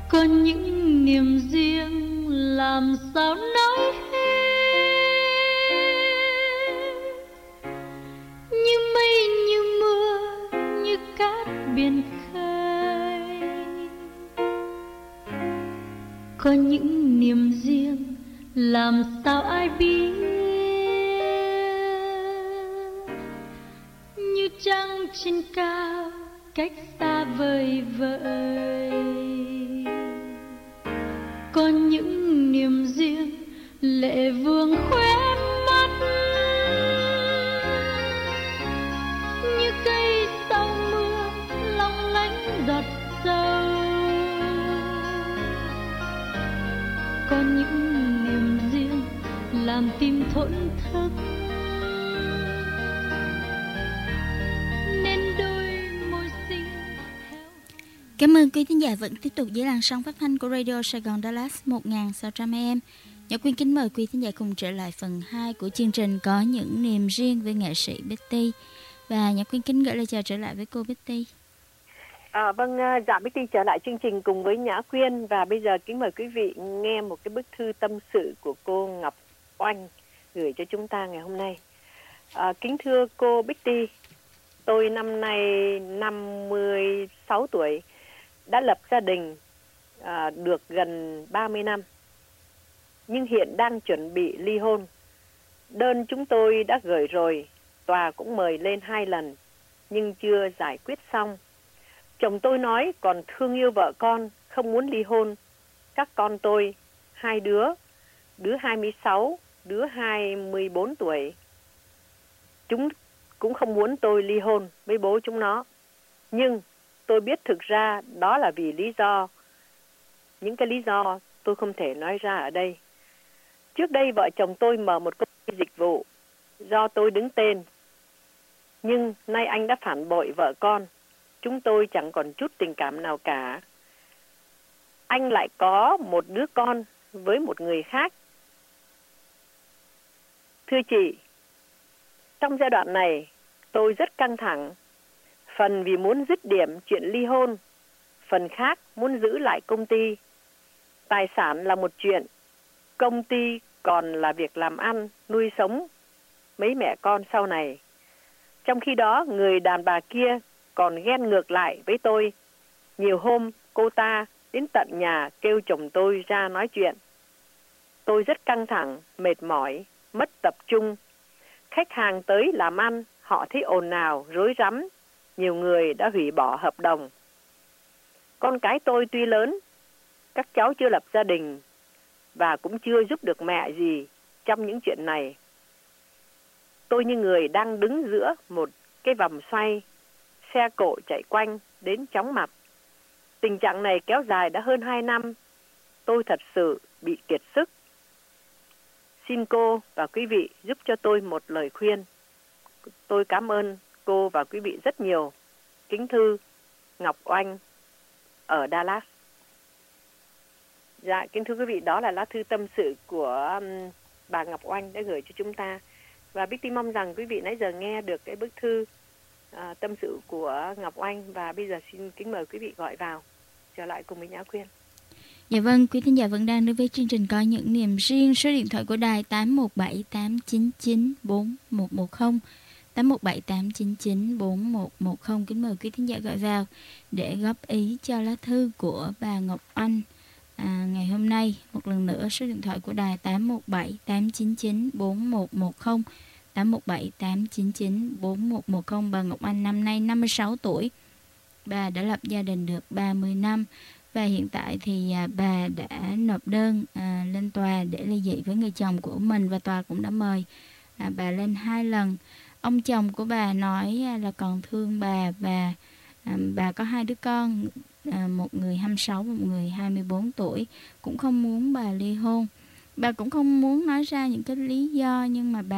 Có những niềm riêng làm sao nói như mây như mưa như cát biển khơi. Có những niềm riêng làm sao ai biết, như trăng trên cao cách xa vời vợi. Có những niềm riêng lệ vương khóe mắt, như cây sau mưa long lánh giọt sâu. Có những niềm riêng làm tim thổn thức, nên đôi môi xinh heo. Cảm ơn quý thính giả vẫn tiếp tục với làn sóng phát thanh của Radio Sài Gòn Dallas 1600 AM. Nhật Quyên kính mời quý thính giả cùng trở lại phần 2 của chương trình Có những niềm riêng với nghệ sĩ Betty. Và Nhật Quyên kính gửi lời chào trở lại với cô Betty. Dạ Betty trở lại chương trình cùng với Nhã Quyên. Và bây giờ kính mời quý vị nghe một cái bức thư tâm sự của cô Ngọc Oanh gửi cho chúng ta ngày hôm nay. Kính thưa cô Betty, tôi năm nay 56 tuổi, đã lập gia đình được gần 30 năm, nhưng hiện đang chuẩn bị ly hôn. Đơn chúng tôi đã gửi rồi, tòa cũng mời lên 2 lần, nhưng chưa giải quyết xong. Chồng tôi nói còn thương yêu vợ con, không muốn ly hôn. Các con tôi, 2 đứa 26, đứa 24 tuổi. Chúng cũng không muốn tôi ly hôn với bố chúng nó. Nhưng tôi biết thực ra đó là vì những cái lý do tôi không thể nói ra ở đây. Trước đây vợ chồng tôi mở một công ty dịch vụ do tôi đứng tên. Nhưng nay anh đã phản bội vợ con. Chúng tôi chẳng còn chút tình cảm nào cả. Anh lại có một đứa con với một người khác. Thưa chị, trong giai đoạn này tôi rất căng thẳng. Phần vì muốn dứt điểm chuyện ly hôn, phần khác muốn giữ lại công ty. Tài sản là một chuyện, công ty còn là việc làm ăn, nuôi sống mấy mẹ con sau này. Trong khi đó, người đàn bà kia còn ghen ngược lại với tôi. Nhiều hôm cô ta đến tận nhà kêu chồng tôi ra nói chuyện. Tôi rất căng thẳng, mệt mỏi, mất tập trung. Khách hàng tới làm ăn, họ thấy ồn ào, rối rắm. Nhiều người đã hủy bỏ hợp đồng. Con cái tôi tuy lớn, các cháu chưa lập gia đình và cũng chưa giúp được mẹ gì trong những chuyện này. Tôi như người đang đứng giữa một cái vòng xoay, xe cộ chạy quanh đến chóng mặt. Tình trạng này kéo dài đã hơn 2 năm. Tôi thật sự bị kiệt sức. Xin cô và quý vị giúp cho tôi một lời khuyên. Tôi cảm ơn cô và quý vị rất nhiều. Kính thư Ngọc Oanh ở Dallas. Dạ, kính thưa quý vị, đó là lá thư tâm sự của bà Ngọc Oanh đã gửi cho chúng ta. Và Betty mong rằng quý vị nãy giờ nghe được cái bức thư tâm sự của Ngọc Oanh. Và bây giờ xin kính mời quý vị gọi vào trở lại cùng với Nhã Quyên. Dạ vâng, quý thính giả vẫn đang đến với chương trình Có những niềm riêng. Số điện thoại của đài 817-899-4110, 817-899-4110. Kính mời quý thính giả gọi vào để góp ý cho lá thư của bà Ngọc Oanh ngày hôm nay. Một lần nữa, số điện thoại của đài 817-899-4110, 817-899-4110. Bà Ngọc Anh năm nay 56 tuổi. Bà đã lập gia đình được 30 năm. Và hiện tại thì bà đã nộp đơn lên tòa để ly dị với người chồng của mình. Và tòa cũng đã mời bà lên 2 lần. Ông chồng của bà nói là còn thương bà. Và bà có 2 đứa con, một người 26, một người 24 tuổi. Cũng không muốn bà ly hôn. Bà cũng không muốn nói ra những cái lý do. Nhưng mà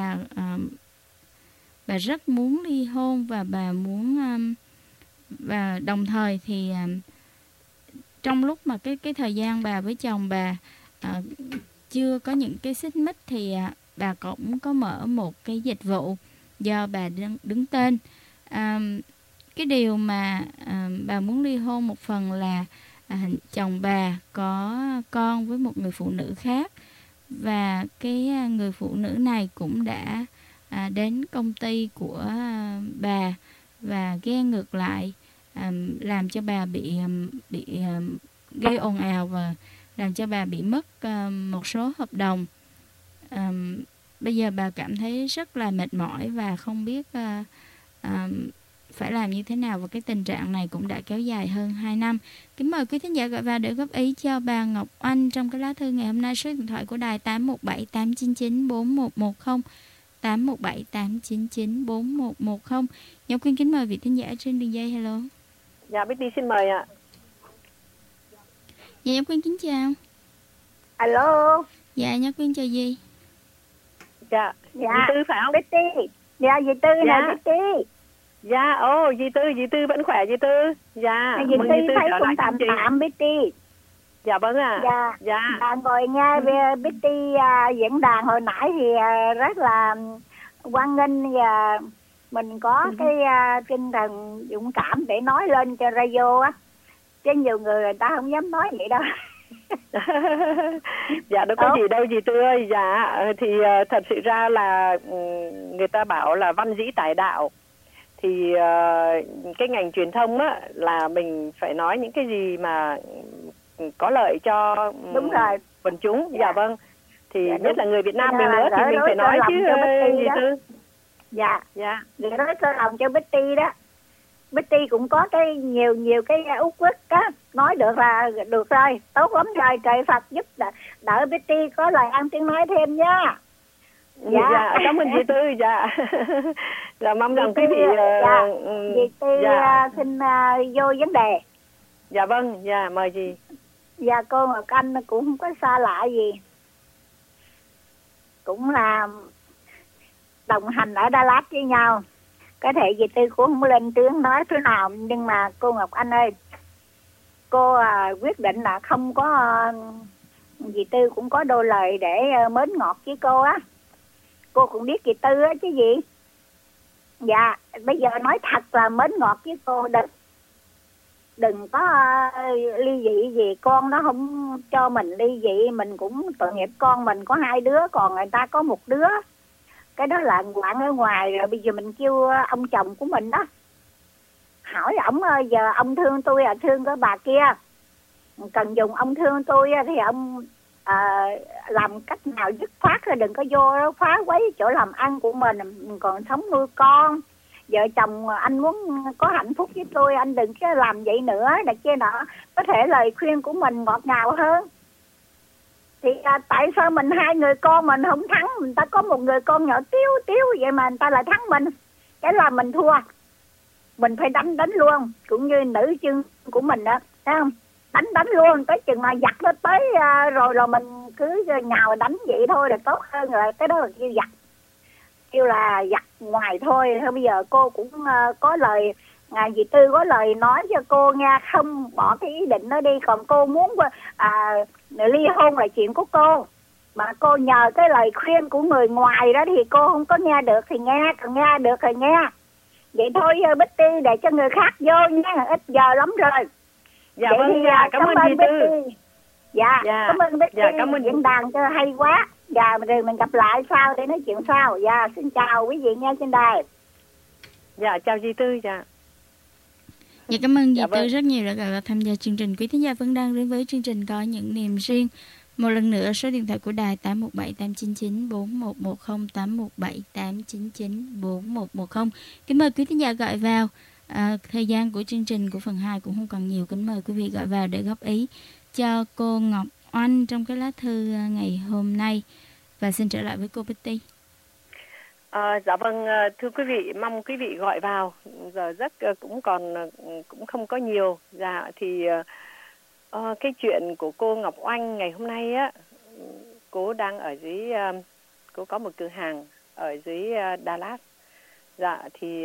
bà rất muốn ly hôn. Và bà muốn và đồng thời thì trong lúc mà cái thời gian bà với chồng bà chưa có những cái xích mích thì bà cũng có mở một cái dịch vụ do bà đứng tên. Cái điều mà bà muốn ly hôn một phần là chồng bà có con với một người phụ nữ khác, và cái người phụ nữ này cũng đã đến công ty của bà và ghen ngược lại, làm cho bà bị gây ồn ào và làm cho bà bị mất một số hợp đồng. Bây giờ bà cảm thấy rất là mệt mỏi và không biết phải làm như thế nào, và cái tình trạng này cũng đã kéo dài hơn 2 năm. Kính mời quý thính giả gọi vào để góp ý cho bà Ngọc Oanh trong cái lá thư ngày hôm nay. Số điện thoại của đài 817 899 4110, 817 899 4110. Nhật Quyên kính mời vị thính giả trên đường dây. Hello. Dạ, Betty xin mời ạ. Dạ, Nhật Quyên kính chào. Alo. Dạ, Nhật Quyên chào gì? Dạ, Dạ. dì Tư phải không? Betty. Dạ, dì Tư Dạ. nè, Betty. Dạ, dì Tư vẫn khỏe dì Tư. Dạ, Dì mừng Tư dì Tư thấy trở cũng lại tạm chương trình. tạm, Betty. Dạ vâng ạ. Dạ. Dạ. Bà ngồi nghe Betty diễn đàn hồi nãy thì rất là hoan nghênh, và mình có cái tinh thần dũng cảm để nói lên cho radio á, chứ nhiều người ta không dám nói vậy đâu. Dạ đâu có gì đâu dì Tư ơi. Dạ thì thật sự ra là người ta bảo là văn dĩ tài đạo, thì cái ngành truyền thông á là mình phải nói những cái gì mà có lợi cho Đúng rồi. quần chúng. Dạ vâng, thì Dạ, nhất là người Việt Nam Dạ, mình nữa thì mình phải nói chứ Betty dì đó. Tư. Dạ. Dạ. Để nói sơ lòng cho Betty đó. Betty cũng có cái nhiều cái uất ức á, nói được là được rồi, tốt lắm rồi, trời Phật giúp đỡ Betty có lời ăn tiếng nói thêm nha. Dạ, cảm ơn dì Tư. Dạ. Dạ, mong rằng quý vị dì Tư xin vô vấn đề. Dạ vâng, dạ mời dì. Dạ, cô Ngọc Anh cũng không có xa lạ gì, cũng là đồng hành ở Đà Lạt với nhau. Có thể dì Tư cũng không lên tiếng nói thứ nào, nhưng mà cô Ngọc Anh ơi, cô quyết định là không có dì Tư cũng có đôi lời để mến ngọt với cô á. Cô cũng biết dì Tư á chứ gì. Dạ, bây giờ nói thật là mến ngọt với cô, đừng có ly dị gì. Con nó không cho mình ly dị, mình cũng tội nghiệp con mình có 2 đứa, còn người ta có 1 đứa. Cái đó là quạng ở ngoài rồi. Bây giờ mình kêu ông chồng của mình đó, hỏi ổng giờ ông thương tôi thương cái bà kia, cần dùng ông thương tôi thì ông làm cách nào dứt khoát, rồi đừng có vô đó phá quấy chỗ làm ăn của mình còn sống nuôi con. Vợ chồng anh muốn có hạnh phúc với tôi, anh đừng có làm vậy nữa, này kia nọ. Có thể lời khuyên của mình ngọt ngào hơn. Thì tại sao mình 2 người con mình không thắng? Người ta có 1 người con nhỏ tiếu vậy mà người ta lại thắng mình, cái là mình thua. Mình phải đánh luôn, cũng như nữ chương của mình đó, thấy không? Đánh luôn, tới chừng mà giặt nó tới rồi mình cứ nhào đánh vậy thôi là tốt hơn rồi. Cái đó là kêu là giặt ngoài thôi. Thôi bây giờ cô cũng có lời, dì Tư có lời nói cho cô nghe, không bỏ cái ý định đó đi. Còn cô muốn ly hôn là chuyện của cô, mà cô nhờ cái lời khuyên của người ngoài đó thì cô không có nghe được thì nghe, còn nghe được thì nghe. Vậy thôi Betty, để cho người khác vô nha, ít giờ lắm rồi. Dạ vậy vâng, thì, cảm ơn dì Tư. Dạ, cảm ơn Betty, cảm ơn diễn đàn cho hay quá. Dạ, rồi mình gặp lại sau để nói chuyện sau. Dạ, xin chào quý vị nghe trên đài. Dạ, chào dì Tư. Dạ. Dạ, cảm ơn dì Dạ, Tư vâng. rất nhiều đã gọi vào tham gia chương trình. Quý thính giả vẫn đang đến với chương trình Có Những Niềm Riêng. Một lần nữa, số điện thoại của đài 817 899 4110, 817 899 4110. Kính mời quý thính giả gọi vào. Thời gian của chương trình của phần 2 cũng không còn nhiều. Kính mời quý vị gọi vào để góp ý cho cô Ngọc Oanh trong cái lá thư ngày hôm nay. Và xin trở lại với cô Betty. Dạ vâng, thưa quý vị, mong quý vị gọi vào. Giờ rất cũng không có nhiều. Dạ thì cái chuyện của cô Ngọc Oanh ngày hôm nay á, cô đang ở dưới, cô có một cửa hàng ở dưới Đà Lạt. Dạ thì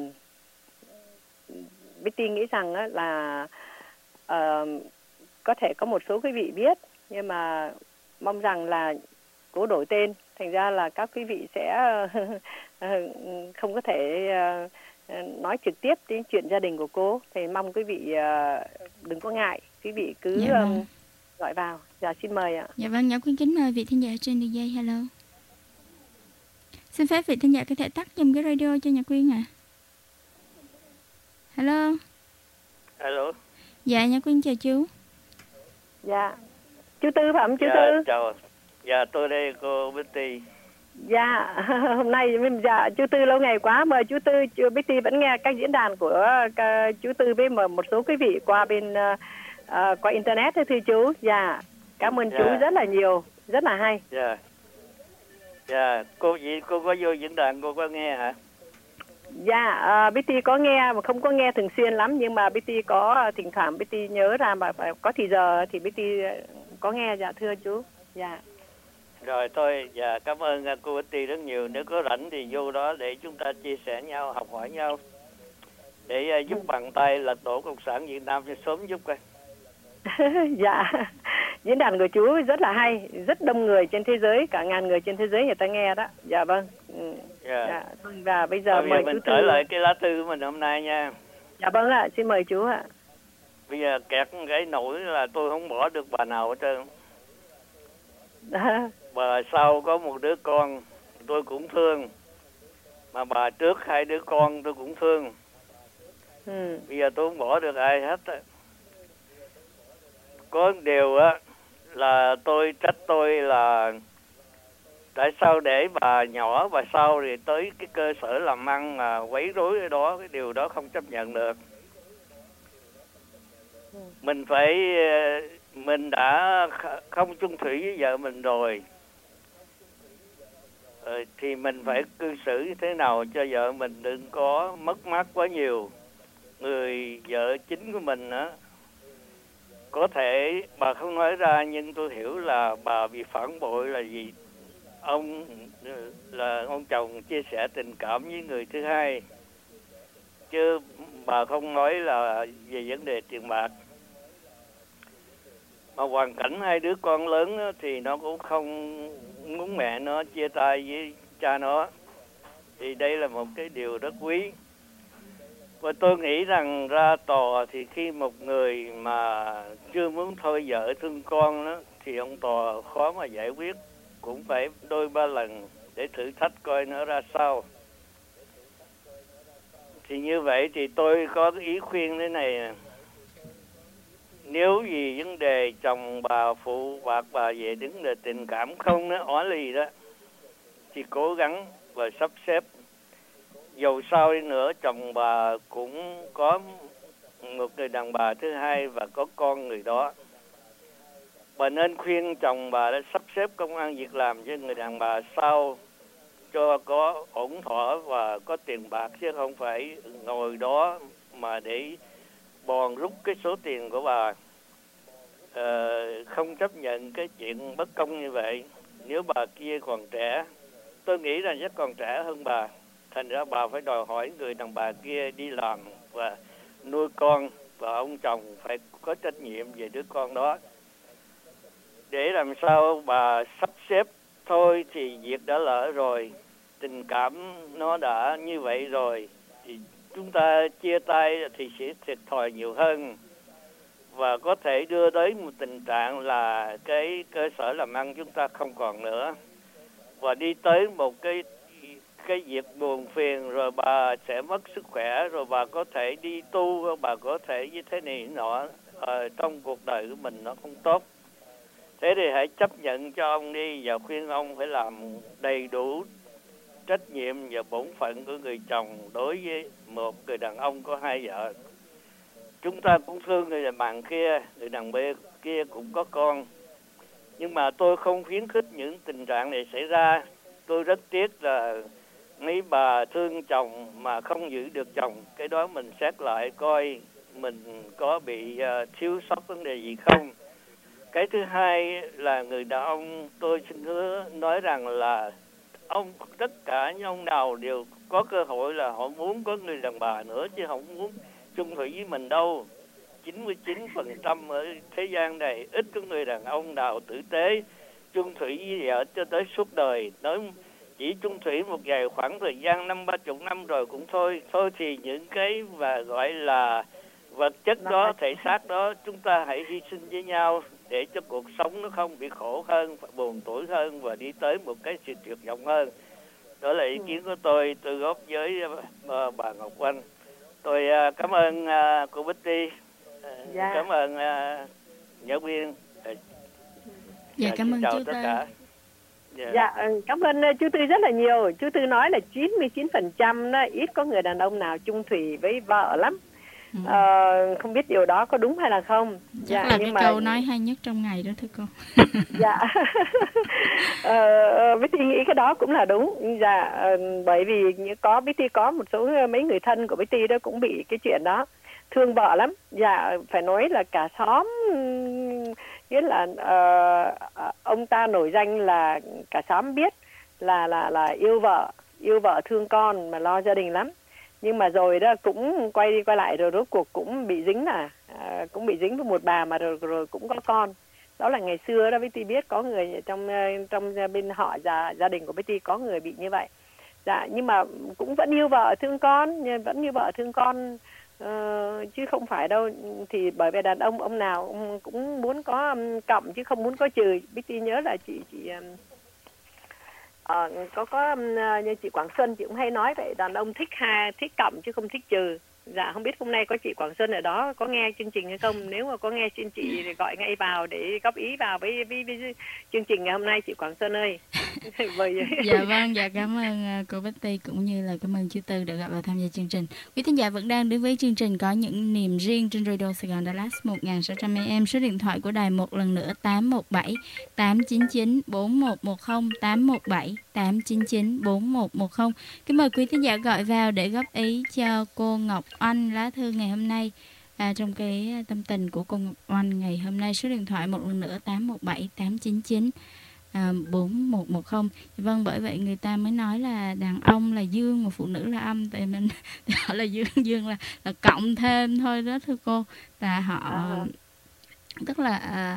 Betty nghĩ rằng á, là có thể có một số quý vị biết, nhưng mà mong rằng là cô đổi tên, thành ra là các quý vị sẽ không có thể nói trực tiếp đến chuyện gia đình của cô. Thầy mong quý vị đừng có ngại, quý vị cứ Dạ vâng. gọi vào. Dạ xin mời ạ. Dạ vâng, Nhã Quyên kính mời vị thính giả trên đường dây. Hello. Xin phép vị thính giả có thể tắt giùm cái radio cho Nhã Quyên ạ. Hello. Alo. Dạ, Nhã Quyên chào chú. Dạ. Chú Tư phải không chú Dạ, Tư? chào. Dạ, tôi đây cô Betty. Dạ, hôm nay dạ, chú Tư lâu ngày quá. Mời chú Tư, chú Betty vẫn nghe các diễn đàn của chú Tư với một số quý vị qua bên qua internet thưa chú. Dạ, cảm ơn chú rất là nhiều, rất là hay. Dạ. Dạ, cô có vô diễn đàn cô có nghe hả? Dạ, Betty có nghe mà không có nghe thường xuyên lắm, nhưng mà Betty có thỉnh thoảng Betty nhớ ra mà có thì giờ thì Betty có nghe. Dạ thưa chú. Dạ. Rồi tôi cảm ơn cô Betty rất nhiều. Nếu có rảnh thì vô đó để chúng ta chia sẻ nhau, học hỏi nhau, để giúp bàn tay lật đổ Cộng sản Việt Nam cho sớm giúp coi. Dạ, diễn đàn của chú rất là hay, rất đông người trên thế giới, cả ngàn người trên thế giới người ta nghe đó. Dạ vâng. Dạ. Và bây giờ mời mình chú trở lại cái lá thư của mình hôm nay nha. Dạ vâng ạ, xin mời chú ạ. Bây giờ kẹt cái nỗi là tôi không bỏ được bà nào hết trơn. Bà sau có một đứa con tôi cũng thương, mà bà trước 2 đứa con tôi cũng thương. Bây giờ tôi không bỏ được ai hết. Có điều á là tôi trách tôi là tại sao để bà nhỏ bà sau thì tới cái cơ sở làm ăn mà quấy rối ở đó, cái điều đó không chấp nhận được. Mình đã không chung thủy với vợ mình rồi, thì mình phải cư xử như thế nào cho vợ mình đừng có mất mát quá nhiều. Người vợ chính của mình á, có thể bà không nói ra nhưng tôi hiểu là bà bị phản bội là gì. Ông chồng chia sẻ tình cảm với người thứ hai, chứ bà không nói là về vấn đề tiền bạc. Mà hoàn cảnh 2 đứa con lớn á, thì nó cũng không muốn mẹ nó chia tay với cha nó. Thì đây là một cái điều rất quý. Và tôi nghĩ rằng ra tòa thì khi một người mà chưa muốn thôi vợ thương con đó, thì ông tòa khó mà giải quyết, cũng phải 2-3 lần để thử thách coi nó ra sao. Thì như vậy thì tôi có cái ý khuyên thế này: nếu vì vấn đề chồng bà phụ bạc bà về đứng về tình cảm không nó ỏ lì đó, thì cố gắng và sắp xếp. Dầu sao đi nữa chồng bà cũng có một người đàn bà thứ hai và có con người đó. Bà nên khuyên chồng bà đã sắp xếp công ăn việc làm cho người đàn bà sau, cho có ổn thỏa và có tiền bạc, chứ không phải ngồi đó mà để bòn rút cái số tiền của bà. Không chấp nhận cái chuyện bất công như vậy. Nếu bà kia còn trẻ, tôi nghĩ là chắc còn trẻ hơn bà, thành ra bà phải đòi hỏi người đàn bà kia đi làm và nuôi con, và ông chồng phải có trách nhiệm về đứa con đó. Để làm sao bà sắp xếp thôi thì việc đã lỡ rồi, tình cảm nó đã như vậy rồi, thì chúng ta chia tay thì sẽ thiệt thòi nhiều hơn, và có thể đưa đến một tình trạng là cái cơ sở làm ăn chúng ta không còn nữa, và đi tới một cái việc buồn phiền, rồi bà sẽ mất sức khỏe, rồi bà có thể đi tu, bà có thể như thế này nọ, trong cuộc đời của mình nó không tốt. Thế thì hãy chấp nhận cho ông đi, và khuyên ông phải làm đầy đủ trách nhiệm và bổn phận của người chồng đối với một người đàn ông có 2 vợ. Chúng ta cũng thương người đàn bà kia, người đàn bà kia cũng có con. Nhưng mà tôi không khuyến khích những tình trạng này xảy ra. Tôi rất tiếc là mấy bà thương chồng mà không giữ được chồng. Cái đó mình xét lại coi mình có bị thiếu sót vấn đề gì không. Cái thứ hai là người đàn ông, tôi xin hứa nói rằng là tất cả những ông nào đều có cơ hội là họ muốn có người đàn bà nữa, chứ không muốn chung thủy với mình đâu. 99% ở thế gian này ít có người đàn ông nào tử tế chung thủy với vợ cho tới suốt đời. Nói chỉ chung thủy một vài khoảng thời gian 50-30 năm rồi cũng thôi thì những cái và gọi là vật chất đó, thể xác đó, chúng ta hãy hy sinh với nhau để cho cuộc sống nó không bị khổ hơn, buồn tủi hơn và đi tới một cái sự tuyệt vọng hơn. Đó là ý kiến của tôi góp với bà Ngọc Oanh. Tôi cảm ơn cô Betty, cảm ơn Nhã Quyên. Cảm ơn chào chú tất Tư. cả. Cảm ơn chú Tư rất là nhiều. Chú Tư nói là 99% đó, ít có người đàn ông nào chung thủy với vợ lắm. Không biết điều đó có đúng hay là không. Chắc là cái câu nói hay nhất trong ngày đó thưa cô. Betty nghĩ cái đó cũng là đúng. Bởi vì Betty có một số mấy người thân của Betty đó cũng bị cái chuyện đó, thương vợ lắm. Phải nói là cả xóm, nghĩa là ông ta nổi danh là cả xóm biết là yêu vợ thương con mà lo gia đình lắm. Nhưng mà rồi đó cũng quay đi quay lại rồi rốt cuộc cũng bị dính với một bà mà rồi cũng có con. Đó là ngày xưa đó Betty biết có người trong bên họ gia đình của Betty có người bị như vậy. Nhưng mà cũng vẫn yêu vợ thương con, chứ không phải đâu. Thì bởi vì đàn ông nào ông cũng muốn có cộng chứ không muốn có trừ. Betty nhớ là chị như chị Quảng Xuân, chị cũng hay nói vậy, đàn ông thích cộng chứ không thích trừ. Không biết hôm nay có chị Quảng Xuân ở đó có nghe chương trình hay không. Nếu mà có nghe xin chị thì gọi ngay vào để góp ý vào với chương trình ngày hôm nay, chị Quảng Xuân ơi. Cảm ơn cô Betty cũng như là cảm ơn chú Tư đã gọi vào tham gia chương trình. Quý thính giả vẫn đang đến với chương trình Có Những Niềm Riêng trên Radio Sài Gòn Dallas 1600 AM. Số điện thoại của đài một lần nữa 817 899 4110 817 899 4110. Kính mời quý thính giả gọi vào để góp ý cho cô Ngọc Oanh lá thư ngày hôm nay. Trong cái tâm tình của cô Ngọc Oanh ngày hôm nay, số điện thoại một lần nữa 817 899 4110. Vâng, bởi vậy người ta mới nói là đàn ông là dương mà phụ nữ là âm, tại mình họ là dương là cộng thêm thôi đó thưa cô. Và họ tức là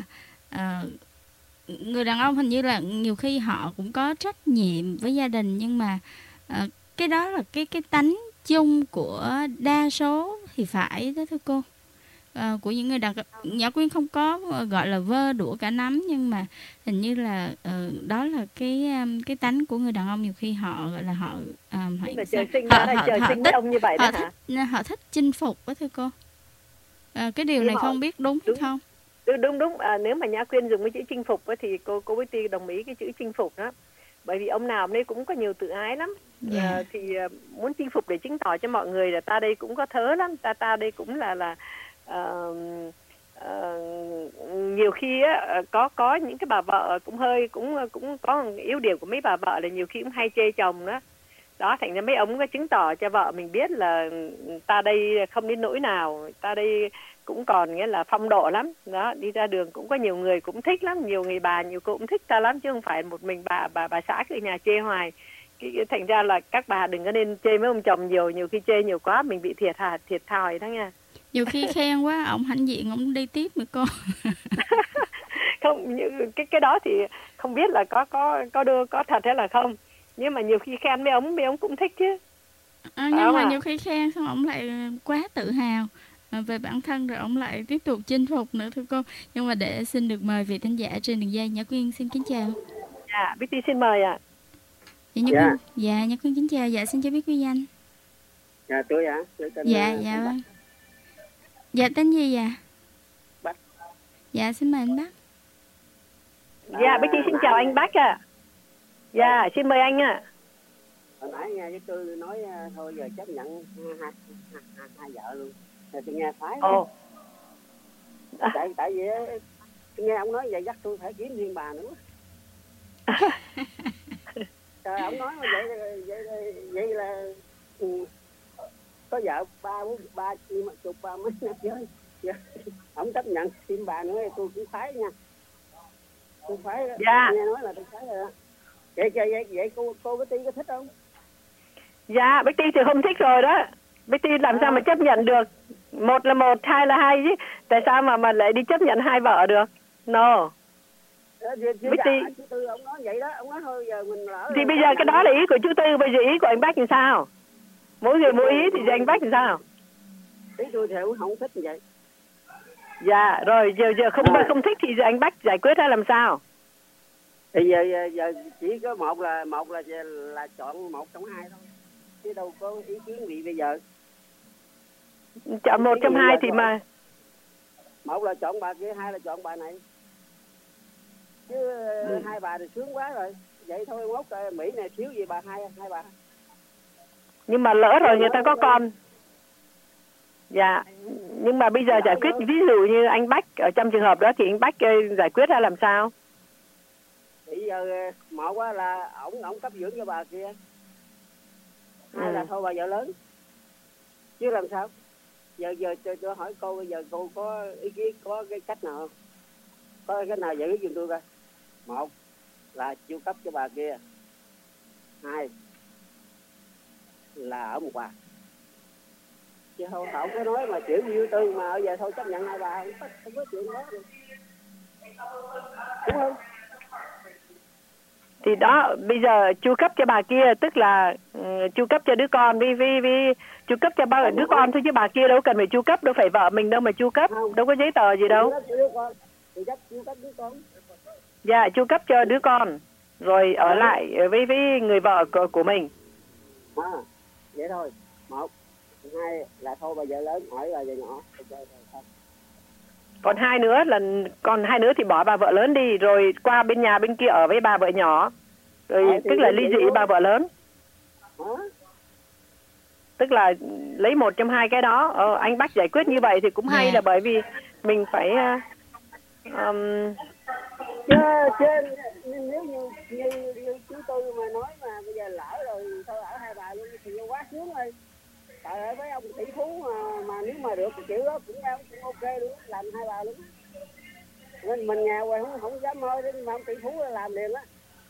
người đàn ông hình như là nhiều khi họ cũng có trách nhiệm với gia đình, nhưng mà cái đó là cái tánh chung của đa số thì phải đó thưa cô. Của những người Nhã Quyên không có gọi là vơ đũa cả nắm, nhưng mà hình như là đó là cái tánh của người đàn ông. Nhiều khi họ gọi là họ trời sinh với ông như vậy đó hả? Họ thích chinh phục đó thưa cô. Cái điều này không biết đúng hay không? Đúng. Nếu mà Nhã Quyên dùng cái chữ chinh phục thì cô Betty đồng ý cái chữ chinh phục đó. Bởi vì ông nào đây cũng có nhiều tự ái lắm. Thì muốn chinh phục để chứng tỏ cho mọi người là ta đây cũng có thớ lắm, ta đây cũng là nhiều khi có những cái bà vợ cũng có yếu điểm của mấy bà vợ là nhiều khi cũng hay chê chồng đó. Thành ra mấy ông có chứng tỏ cho vợ mình biết là ta đây không đến nỗi nào, ta đây cũng còn nghĩa là phong độ lắm đó. Đi ra đường cũng có nhiều người cũng thích lắm, nhiều người bà nhiều cô cũng thích ta lắm, chứ không phải một mình bà xã ở nhà chê hoài. Thành ra là các bà đừng có nên chê mấy ông chồng nhiều khi chê nhiều quá mình bị thiệt thòi đó nha. Nhiều khi khen quá ông hãnh diện ông đi tiếp nữa cô. Không, cái đó thì không biết là có thật hay là không, nhưng mà nhiều khi khen mấy ông cũng thích chứ. Nhưng mà nhiều khi khen xong ông lại quá tự hào về bản thân, rồi ông lại tiếp tục chinh phục nữa thưa cô. Nhưng mà để xin được mời vị thính giả trên đường dây. Nhã Quyên xin kính chào. Betty xin mời ạ. Nhã Quyên kính chào. Xin cho biết quý danh. Tôi ạ. Vâng. Tên gì vậy? Bác. Xin mời anh Bác. Betty xin chào anh Bác ạ. Xin mời anh ạ. Hồi nãy nghe với tôi nói thôi giờ chấp nhận hai vợ luôn. Rồi tôi nghe phái. Tại vì tôi nghe ông nói vậy chắc tôi phải kiếm thêm bà nữa. Trời, ông nói mà vậy là có vợ ba chục ba mấy năm chơi. Ông chấp nhận thêm bà nữa tôi cũng phái nha. Tôi phải nghe nói là tôi phái rồi đó. Vậy cô Betty có thích không? Betty thì không thích rồi đó. Betty làm sao mà chấp nhận được? Một là một, hai là hai chứ. Tại sao mà lại đi chấp nhận hai vợ được? No. Chú Tư ông nói vậy đó, ông nói thôi giờ mình lỡ. Thì bây giờ cái đó là ý của chú Tư, bây giờ ý của anh Bách thì sao? Mỗi người mỗi ý thì anh Bách thì sao? Ý tôi thì không thích như vậy. Dạ, rồi giờ không thích thì anh Bách giải quyết ra làm sao? Thì giờ chỉ có một là chọn một trong hai thôi, chứ đâu có ý kiến gì bây giờ. Chọn một trong hai thì mà. Một là chọn bà kia, hai là chọn bà này. Chứ hai bà thì sướng quá rồi. Vậy thôi mốt Mỹ này thiếu gì bà hai bà. Nhưng mà lỡ rồi người ta có con. Dạ, nhưng mà bây giờ giải quyết ví dụ như anh Bách ở trong trường hợp đó thì anh Bách giải quyết ra làm sao? Bây giờ một là ổng cấp dưỡng cho bà kia, hai là thôi bà vợ lớn, chứ làm sao? Giờ tôi hỏi cô, bây giờ cô có ý kiến, có cái cách nào không? Có cái nào giải quyết giùm tôi coi. Một là chu cấp cho bà kia, hai là ở một bà. Chứ không có nói mà chuyển yêu tư mà ở giờ thôi chấp nhận hai bà, không có chuyện đó được. Đúng không? Thì đó, bây giờ chu cấp cho bà kia tức là chu cấp cho đứa con, vì chu cấp cho đứa con thôi, chứ bà kia đâu cần phải chu cấp, đâu phải vợ mình đâu mà chu cấp, đâu có giấy tờ gì đâu. Dạ, chu cấp cho đứa con rồi ở lại với người vợ của mình. Vậy thôi. Một, hai là thôi bà vợ lớn hỏi bà vợ nhỏ. Còn hai nữa thì bỏ bà vợ lớn đi rồi qua bên nhà bên kia ở với bà vợ nhỏ. Rồi tức là ly dị bà vợ lớn. Tức là lấy một trong hai cái đó. Anh Bách giải quyết như vậy thì cũng hay, là bởi vì mình phải chứ nếu như chú Tư mà nói mà bây giờ lỡ rồi thôi ở hai bà luôn thì quá sướng rồi. Trời ơi, với ông tỷ phú mà nếu mà được cái kiểu đó cũng ok luôn, làm hai bà luôn. Nên mình nghèo rồi không dám mơ đến mà ông tỷ phú làm liền á.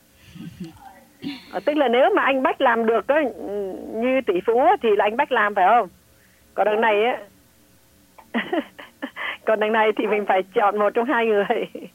Tức là nếu mà anh Bách làm được đó, như tỷ phú thì là anh Bách làm, phải không? Còn đằng này á còn đằng này thì mình phải chọn một trong hai người.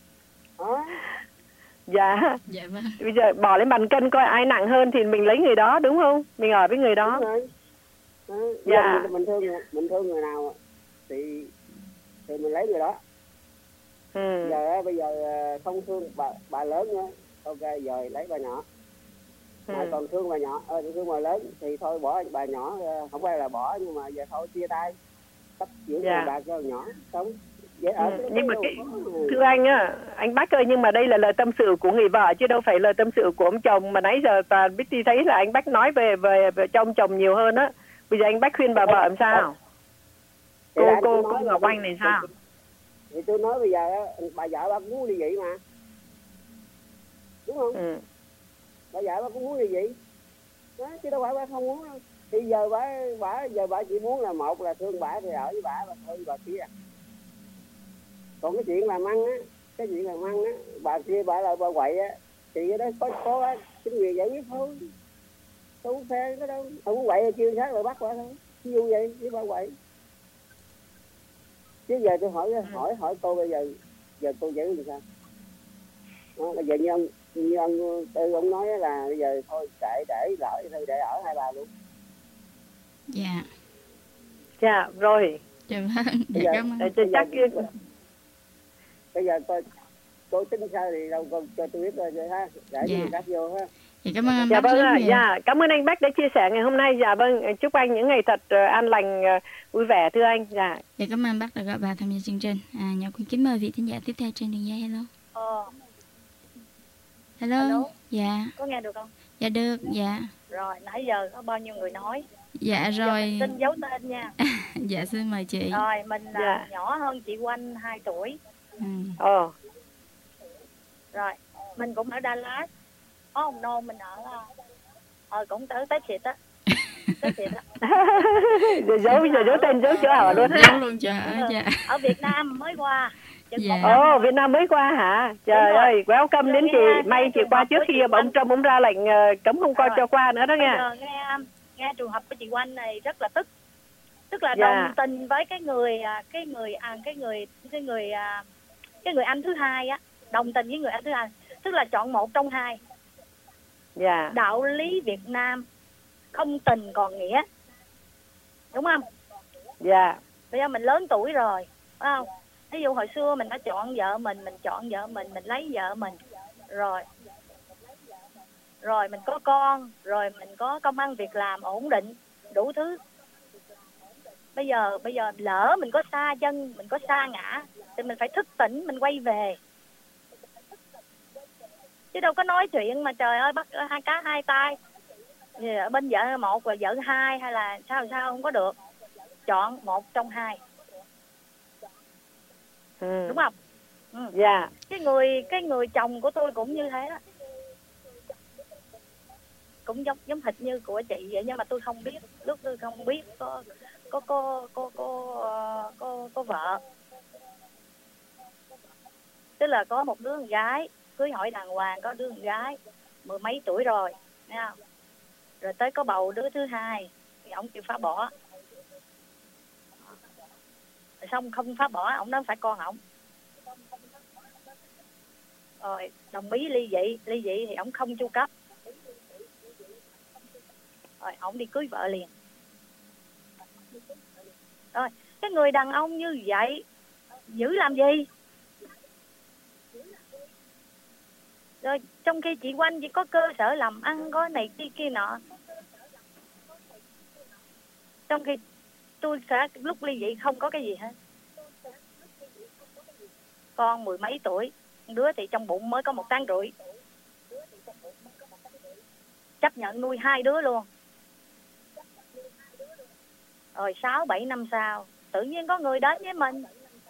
Dạ. Dạ vâng. Bây giờ bỏ lên bàn cân coi ai nặng hơn thì mình lấy người đó, đúng không? Mình ở với người đó. Đúng rồi. Dạ. Mình thương người nào thì mình lấy người đó. Giờ bây giờ không thương bà lớn nữa, ok rồi lấy bà nhỏ. Mà còn thương bà nhỏ, thương bà lớn thì thôi bỏ bà nhỏ, không phải là bỏ nhưng mà giờ thôi chia tay, cấp dưỡng bà cho nhỏ sống. Nhưng mà thưa anh á, anh Bách ơi, nhưng mà đây là lời tâm sự của người vợ chứ đâu phải lời tâm sự của ông chồng, mà nãy giờ toàn biết đi thấy là anh Bách nói về cho ông chồng nhiều hơn á. Bây giờ anh Bách khuyên bà vợ làm sao? Cô Ngọc Anh này sao? Thì tôi nói bây giờ bà vợ bà cũng muốn ly dị mà, đúng không? Bà vợ bà cũng muốn ly dị đó, chứ đâu phải bà không muốn đâu. Thì giờ bà chỉ muốn là một là thương bà thì ở với bà thương bà kia. Còn cái chuyện làm ăn á, bà kia bà là bà quậy á, thì cái đó có chính quyền giải quyết thôi. Không phe cái đâu, không quậy là chưa khác rồi bắt bà thôi. Ví dụ vậy chứ bà quậy. Chứ giờ tôi hỏi cô bây giờ cô giải quyết sao? Bây giờ như ông Tư ông nói là bây giờ thôi để ở hai bà luôn. Dạ. Dạ rồi. Dạ vâng. Dạ cảm ơn. Chắc bây giờ cô tính sao thì đâu con cho tôi biết rồi ha, để người khác vô ha. Dạ cảm ơn anh Bách rất nhiều. Dạ, cảm ơn anh Bách đã chia sẻ ngày hôm nay. Dạ vâng, chúc anh những ngày thật an lành, vui vẻ thưa anh. Dạ. Dạ cảm ơn bác đã gọi bà tham gia chương trình. Nhà Quỳnh kính mời vị thính giả tiếp theo trên đường dây. Hello. Hello. Dạ. Có nghe được không? Dạ được, dạ. Rồi, nãy giờ có bao nhiêu người nói. Dạ rồi. Xin giấu tên nha. Dạ xin mời chị. Rồi, mình nhỏ hơn chị Oanh 2 tuổi. Rồi, mình cũng ở Đà Lạt. Có ông nô mình ở cũng tới Xịt á. Giấu tên giấu chỗ ở luôn ha. Giấu luôn chỗ ở, dạ. Ở Việt Nam mới qua. Việt Nam mới qua hả? Trời ơi, welcome đến chị. May chị qua trước khi ông Trump ông ra lệnh cấm không cho qua nữa đó nha. Nghe trường hợp của chị Oanh này rất là tức là đồng tình với cái người anh thứ hai á. đồng tình với người anh thứ hai, tức là chọn một trong hai. Dạ. Đạo lý Việt Nam không tình còn nghĩa, đúng không? Dạ. Bây giờ mình lớn tuổi rồi, phải không? Ví dụ hồi xưa mình đã chọn vợ mình chọn vợ mình lấy vợ mình, rồi mình có con, rồi mình có công ăn việc làm ổn định, đủ thứ. Bây giờ lỡ mình có xa chân, mình có sa ngã, thì mình phải thức tỉnh, mình quay về. Chứ đâu có nói chuyện mà trời ơi bắt hai cá hai tay. Ở bên vợ một và vợ hai hay là sao không có được. Chọn một trong hai. Đúng không? Dạ. Cái người chồng của tôi cũng như thế đó. Cũng giống hệt như của chị vậy, nhưng mà tôi không biết, lúc tôi không biết có vợ. Tức là có một đứa con gái, cưới hỏi đàng hoàng, có đứa con gái 10 mấy tuổi rồi, thấy không? Rồi tới có bầu đứa thứ hai thì ông chịu phá bỏ. Rồi xong không phá bỏ, ông nói phải con ổng. Rồi đồng ý ly dị thì ông không chu cấp. Rồi ổng đi cưới vợ liền. Rồi cái người đàn ông như vậy giữ làm gì? Rồi trong khi chị Oanh chỉ có cơ sở làm ăn, có này kia nọ, trong khi tôi sẽ lúc ly dị không có cái gì hết. Con 10 mấy tuổi, đứa thì trong bụng mới có 1 tháng rưỡi, chấp nhận nuôi 2 đứa luôn. Rồi 6-7 năm sau tự nhiên có người đến với mình,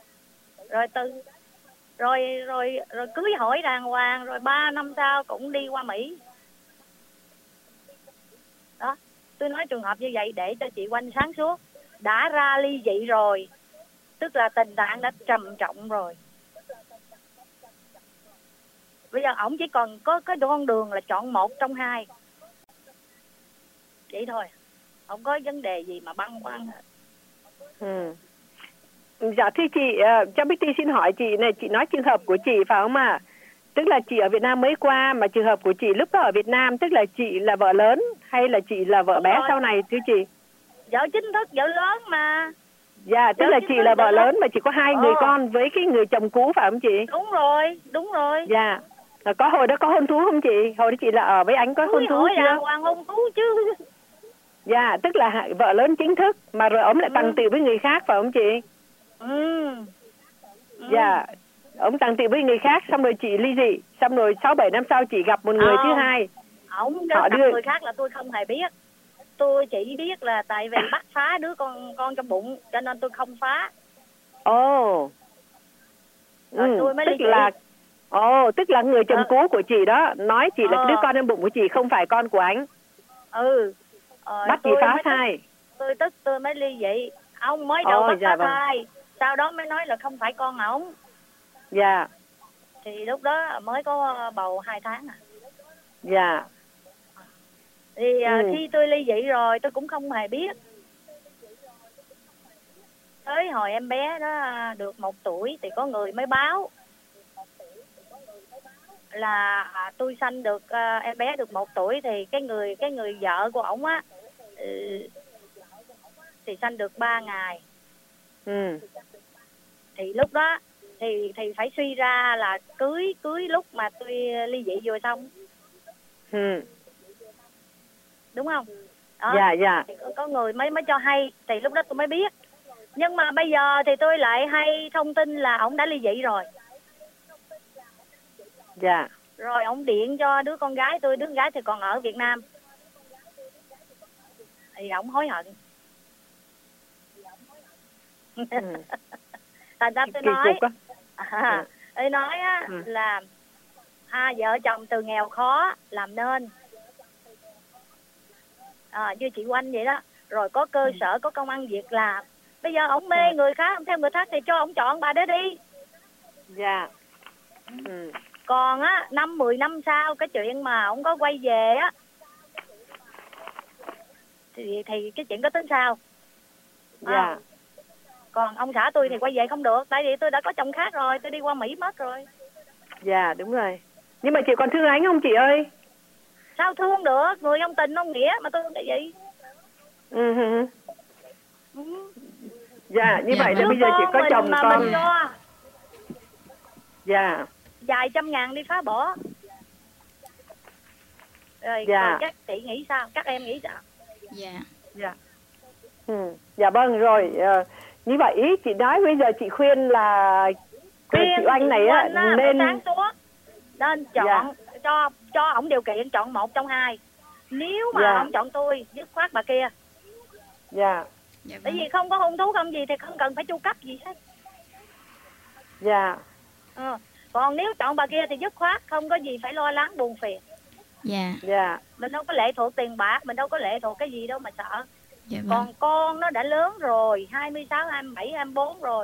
rồi cưới hỏi đàng hoàng, rồi 3 năm sau cũng đi qua Mỹ. Đó, tôi nói trường hợp như vậy để cho chị Oanh sáng suốt. Đã ra ly dị rồi, tức là tình trạng đã trầm trọng rồi. Bây giờ ổng chỉ còn có cái con đường là chọn một trong hai. Vậy thôi, không có vấn đề gì mà băn khoăn hết. Dạ thưa chị, cho Bích Ti xin hỏi chị này, chị nói trường hợp của chị phải không ạ? Tức là chị ở Việt Nam mới qua, mà trường hợp của chị lúc đó ở Việt Nam, tức là chị là vợ lớn hay là chị là vợ bé sau này thưa chị? Vợ chính thức, vợ lớn mà. Dạ, tức là chị là vợ lớn mà chỉ có 2 người con với cái người chồng cũ phải không chị? Đúng rồi. Dạ. Có hồi đó có hôn thú không chị? Hồi đó chị là ở với anh có hôn thú chưa? Hoàng hôn thú chứ. Dạ, tức là vợ lớn chính thức mà rồi ông lại tằng tiệu với người khác phải không chị? Dạ, ông tằng tiệu với người khác, xong rồi chị ly dị, xong rồi 6-7 năm sau chị gặp một người thứ hai. Ông gặp người khác là tôi không hề biết. Tôi chỉ biết là tại vì bắt phá đứa con trong bụng, cho nên tôi không phá. Rồi tôi mới ly dị. Tức là người chồng cũ của chị đó nói chị là đứa con trong bụng của chị không phải con của anh. Bắt chị phá thai. Tôi mới ly dị. Ông mới đầu bắt phá thai, sau đó mới nói là không phải con ổng. Dạ. Thì lúc đó mới có bầu 2 tháng à. Dạ. Thì khi tôi ly dị rồi tôi cũng không hề biết. Tới hồi em bé đó được 1 tuổi thì có người mới báo là tôi sanh được em bé được 1 tuổi thì cái người vợ của ổng á thì sanh được 3 ngày. Thì lúc đó thì phải suy ra là cưới lúc mà tôi ly dị vừa xong. Đúng không? Đó. Dạ. Có người mới cho hay thì lúc đó tôi mới biết. Nhưng mà bây giờ thì tôi lại hay thông tin là ổng đã ly dị rồi. Dạ. Rồi ổng điện cho đứa con gái tôi, đứa con gái thì còn ở Việt Nam. Thì ổng hối hận. Thành ra tôi nói tôi nói á, là vợ chồng từ nghèo khó làm nên, như chị Oanh vậy đó, rồi có cơ sở, có công ăn việc làm. Bây giờ ổng mê người khác, ổng theo người khác thì cho ổng chọn bà đó đi. Dạ. Còn á 5-10 năm sau cái chuyện mà ổng có quay về á thì cái chuyện có tính sao? Dạ. Còn ông xã tôi thì quay về không được, tại vì tôi đã có chồng khác rồi, tôi đi qua Mỹ mất rồi. Dạ đúng rồi. Nhưng mà chị còn thương anh không chị ơi? Sao thương được, người ông tình ông nghĩa mà thương cái gì. Dạ như Dạ vậy thì vâng. bây giờ chị có chồng mà con. mình cho Dạ. vài trăm ngàn đi phá bỏ. Rồi, Dạ. rồi các chị nghĩ sao, các em nghĩ sao? Dạ. Dạ. Dạ vâng rồi. Như vậy chị nói bây giờ chị khuyên là Khuyên chị Oanh này á nên sáng suốt, nên chọn cho ổng điều kiện chọn một trong hai. Nếu mà ông chọn tôi, dứt khoát bà kia. Dạ. Bởi vì không có hôn thú không gì thì không cần phải chu cấp gì hết. Dạ. Còn nếu chọn bà kia thì dứt khoát, không có gì phải lo lắng buồn phiền. Dạ. Dạ. Mình đâu có lệ thuộc tiền bạc, mình đâu có lệ thuộc cái gì đâu mà sợ. Dạ vâng. Còn con nó đã lớn rồi, 26, 27, 24 rồi.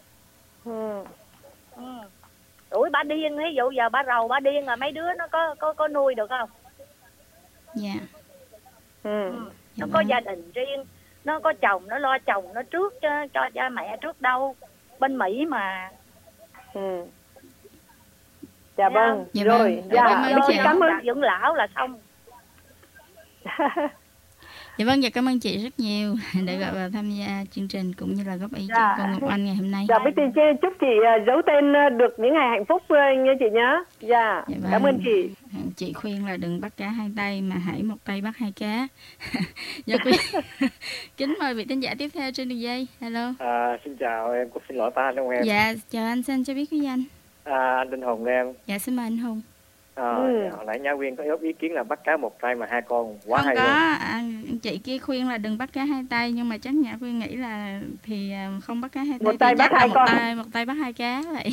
Ủi bà điên, ví dụ giờ bà rầu bà điên rồi mấy đứa nó có nuôi được không? Dạ. Nó có gia đình riêng, nó có chồng, nó lo chồng nó trước cho cha mẹ trước đâu. Bên Mỹ mà. Dạ vâng. Dạ rồi. vâng. Dạ. Cảm ơn. Dưỡng lão là xong. Dạ vâng, dạ cảm ơn chị rất nhiều đã gọi vào tham gia chương trình cũng như là góp ý cho cô Ngọc Anh ngày hôm nay. Dạ, Bích Tiên chúc chị giấu tên được những ngày hạnh phúc nha chị nhé. Dạ, vâng. Cảm ơn chị. Chị khuyên là đừng bắt cá hai tay mà hãy một tay bắt hai cá. Dạ khuyên. Kính mời vị thính giả tiếp theo trên đường dây. Hello. Xin chào, em cũng xin lỗi ta đúng không em? Dạ, chào anh, xin cho biết quý danh. Anh Đinh Hùng em. Dạ, xin mời anh Hùng. Hồi nãy Nhã Quyên có ý kiến là bắt cá một tay mà hai con quá không hay có, chị kia khuyên là đừng bắt cá hai tay, nhưng mà chắc Nhã Quyên nghĩ là thì không bắt cá hai tay, một tay bắt hai con, một tay bắt hai cá vậy.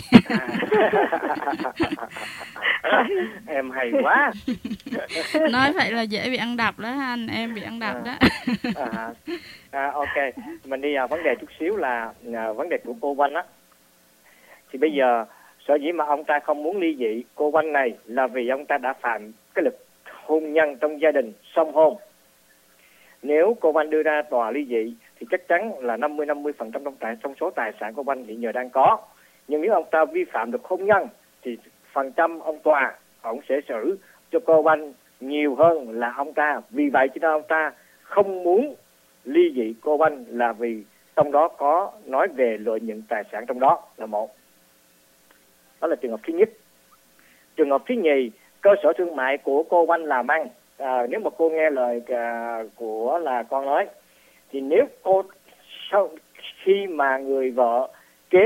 Em hay quá. Nói vậy là dễ bị ăn đập đó anh, em bị ăn đập đó. Ok, mình đi vào vấn đề chút xíu là vấn đề của cô Oanh á. Thì bây giờ sở dĩ mà ông ta không muốn ly dị cô Oanh này là vì ông ta đã phạm cái luật hôn nhân trong gia đình song hôn. Nếu cô Oanh đưa ra tòa ly dị thì chắc chắn là 50% trong số tài sản của Oanh hiện giờ đang có. Nhưng nếu ông ta vi phạm luật hôn nhân thì phần trăm ông tòa ông sẽ xử cho cô Oanh nhiều hơn là ông ta. Vì vậy cho nên ông ta không muốn ly dị cô Oanh là vì trong đó có nói về lợi nhuận tài sản trong đó là một. Đó là trường hợp thứ nhất. Trường hợp thứ nhì, cơ sở thương mại của cô Oanh làm ăn. Nếu mà cô nghe lời của là con nói, thì nếu cô khi mà người vợ kế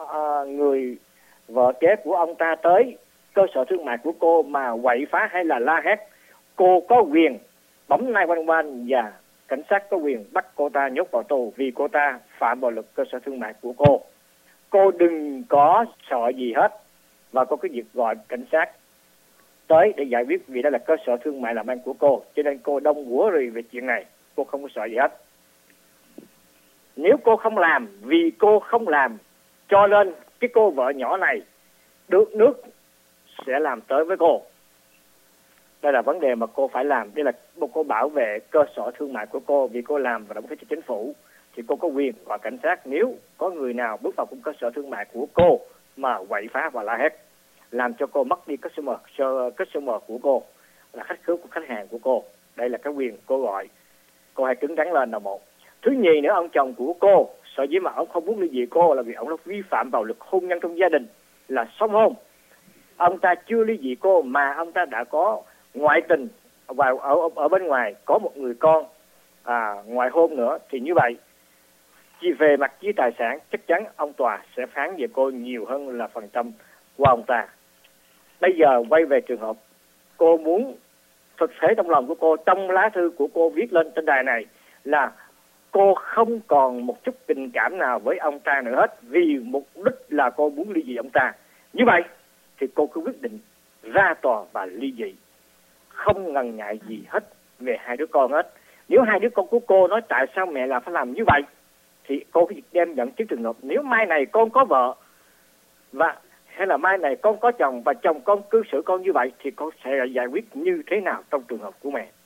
của ông ta tới cơ sở thương mại của cô mà quậy phá hay là la hét, cô có quyền bấm 911 và cảnh sát có quyền bắt cô ta nhốt vào tù vì cô ta phạm vào luật cơ sở thương mại của cô. Cô đừng có sợ gì hết và có cái việc gọi cảnh sát tới để giải quyết vì đó là cơ sở thương mại làm ăn của cô, cho nên cô đông bủa rì về chuyện này, cô không có sợ gì hết. Nếu cô không làm, vì cô không làm, cho nên cái cô vợ nhỏ này được nước sẽ làm tới với cô. Đây là vấn đề mà cô phải làm. Đây là cô bảo vệ cơ sở thương mại của cô, vì cô làm và đóng thuế cho chính phủ thì cô có quyền gọi cảnh sát nếu có người nào bước vào cơ sở thương mại của cô mà quậy phá và la hét, làm cho cô mất đi customer của cô, là khách khứa của khách hàng của cô. Đây là cái quyền cô gọi. Cô hãy cứng rắn lên là một. Thứ nhì nữa, ông chồng của cô sở dĩ mà ông không muốn ly dị cô là vì ông đã vi phạm vào luật hôn nhân trong gia đình là song hôn. Ông ta chưa ly dị cô mà ông ta đã có ngoại tình và ở bên ngoài có một người con ngoại hôn nữa, thì như vậy chỉ về mặt chia tài sản chắc chắn ông tòa sẽ phán về cô nhiều hơn là phần trăm của ông ta. Bây giờ quay về trường hợp cô muốn thực thể trong lòng của cô, trong lá thư của cô viết lên trên đài này là cô không còn một chút tình cảm nào với ông ta nữa hết, vì mục đích là cô muốn ly dị ông ta. Như vậy thì cô cứ quyết định ra tòa và ly dị, không ngần ngại gì hết về hai đứa con hết. Nếu hai đứa con của cô nói tại sao mẹ là phải làm như vậy, thì cô phải đem dẫn chứng trường hợp nếu mai này con có vợ và hay là mai này con có chồng và chồng con cư xử con như vậy thì con sẽ giải quyết như thế nào trong trường hợp của mẹ.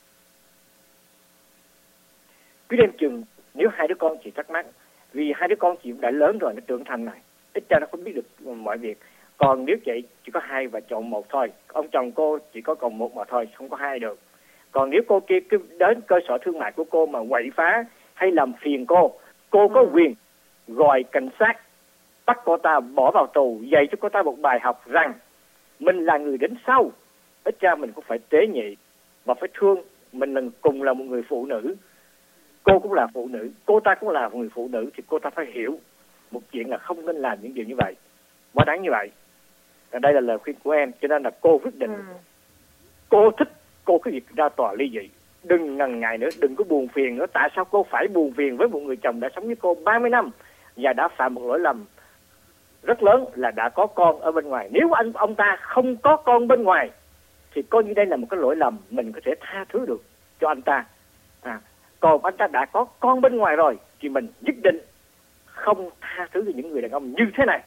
Cứ đem chừng nếu hai đứa con chỉ thắc mắc, vì hai đứa con chị đã lớn rồi, nó trưởng thành này, ít ra nó không biết được mọi việc. Còn nếu chị chỉ có hai và chọn một thôi, ông chồng cô chỉ có còn một mà thôi, không có hai được. Còn nếu cô kia đến cơ sở thương mại của cô mà quậy phá hay làm phiền cô có quyền gọi cảnh sát bắt cô ta bỏ vào tù, dạy cho cô ta một bài học rằng mình là người đến sau, ít ra mình cũng phải tế nhị và phải thương. Mình cùng là một người phụ nữ, cô cũng là phụ nữ, cô ta cũng là một người phụ nữ, thì cô ta phải hiểu một chuyện là không nên làm những điều như vậy, quá đáng như vậy. Và đây là lời khuyên của em, cho nên là cô quyết định cô thích, cô cứ việc ra tòa ly dị, đừng ngần ngại nữa, đừng có buồn phiền nữa. Tại sao cô phải buồn phiền với một người chồng đã sống với cô 30 năm và đã phạm một lỗi lầm rất lớn là đã có con ở bên ngoài? Nếu ông ta không có con bên ngoài thì coi như đây là một cái lỗi lầm mình có thể tha thứ được cho anh ta. Còn anh ta đã có con bên ngoài rồi thì mình nhất định không tha thứ cho những người đàn ông như thế này.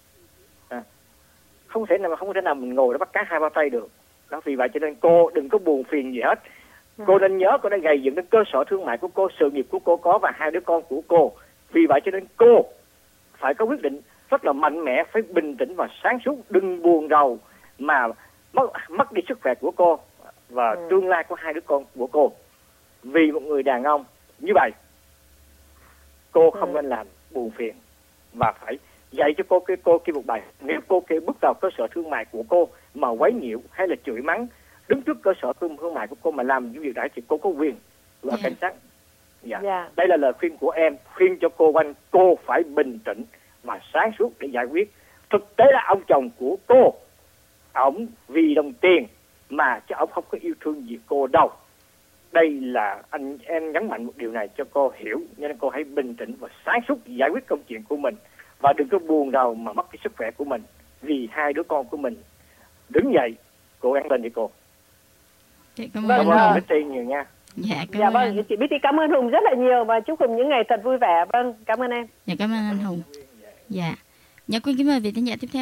Không thể nào mình ngồi đó bắt cá hai ba tay được. Đó, vì vậy cho nên cô đừng có buồn phiền gì hết. Cô nên nhớ cô đã gây dựng đến cơ sở thương mại của cô, sự nghiệp của cô có và hai đứa con của cô. Vì vậy cho nên cô phải có quyết định rất là mạnh mẽ, phải bình tĩnh và sáng suốt, đừng buồn rầu mà mất đi sức khỏe của cô và tương lai của hai đứa con của cô. Vì một người đàn ông như vậy, cô không nên làm buồn phiền và phải dạy cho cô kia một bài. Nếu cô kia bước vào cơ sở thương mại của cô mà quấy nhiễu hay là chửi mắng đứng trước cơ sở thương mại của cô mà làm những việc đấy thì cô có quyền gọi cảnh sát. Đây là lời khuyên của em, khuyên cho cô Oanh, cô phải bình tĩnh và sáng suốt để giải quyết. Thực tế là ông chồng của cô, ổng vì đồng tiền mà chứ ổng không có yêu thương gì cô đâu. Đây là em nhấn mạnh một điều này cho cô hiểu, nên cô hãy bình tĩnh và sáng suốt giải quyết công chuyện của mình và đừng có buồn rầu mà mất cái sức khỏe của mình vì hai đứa con của mình. Đứng dậy, cố gắng lên đi cô. Cảm ơn Betty nhiều nha. Dạ vâng, chị Betty cảm ơn Hùng rất là nhiều và chúc Hùng những ngày thật vui vẻ. Vâng, cảm ơn em. Dạ, cảm ơn anh Hùng. Dạ, Nhật Quyên kính mời vị khán giả tiếp theo.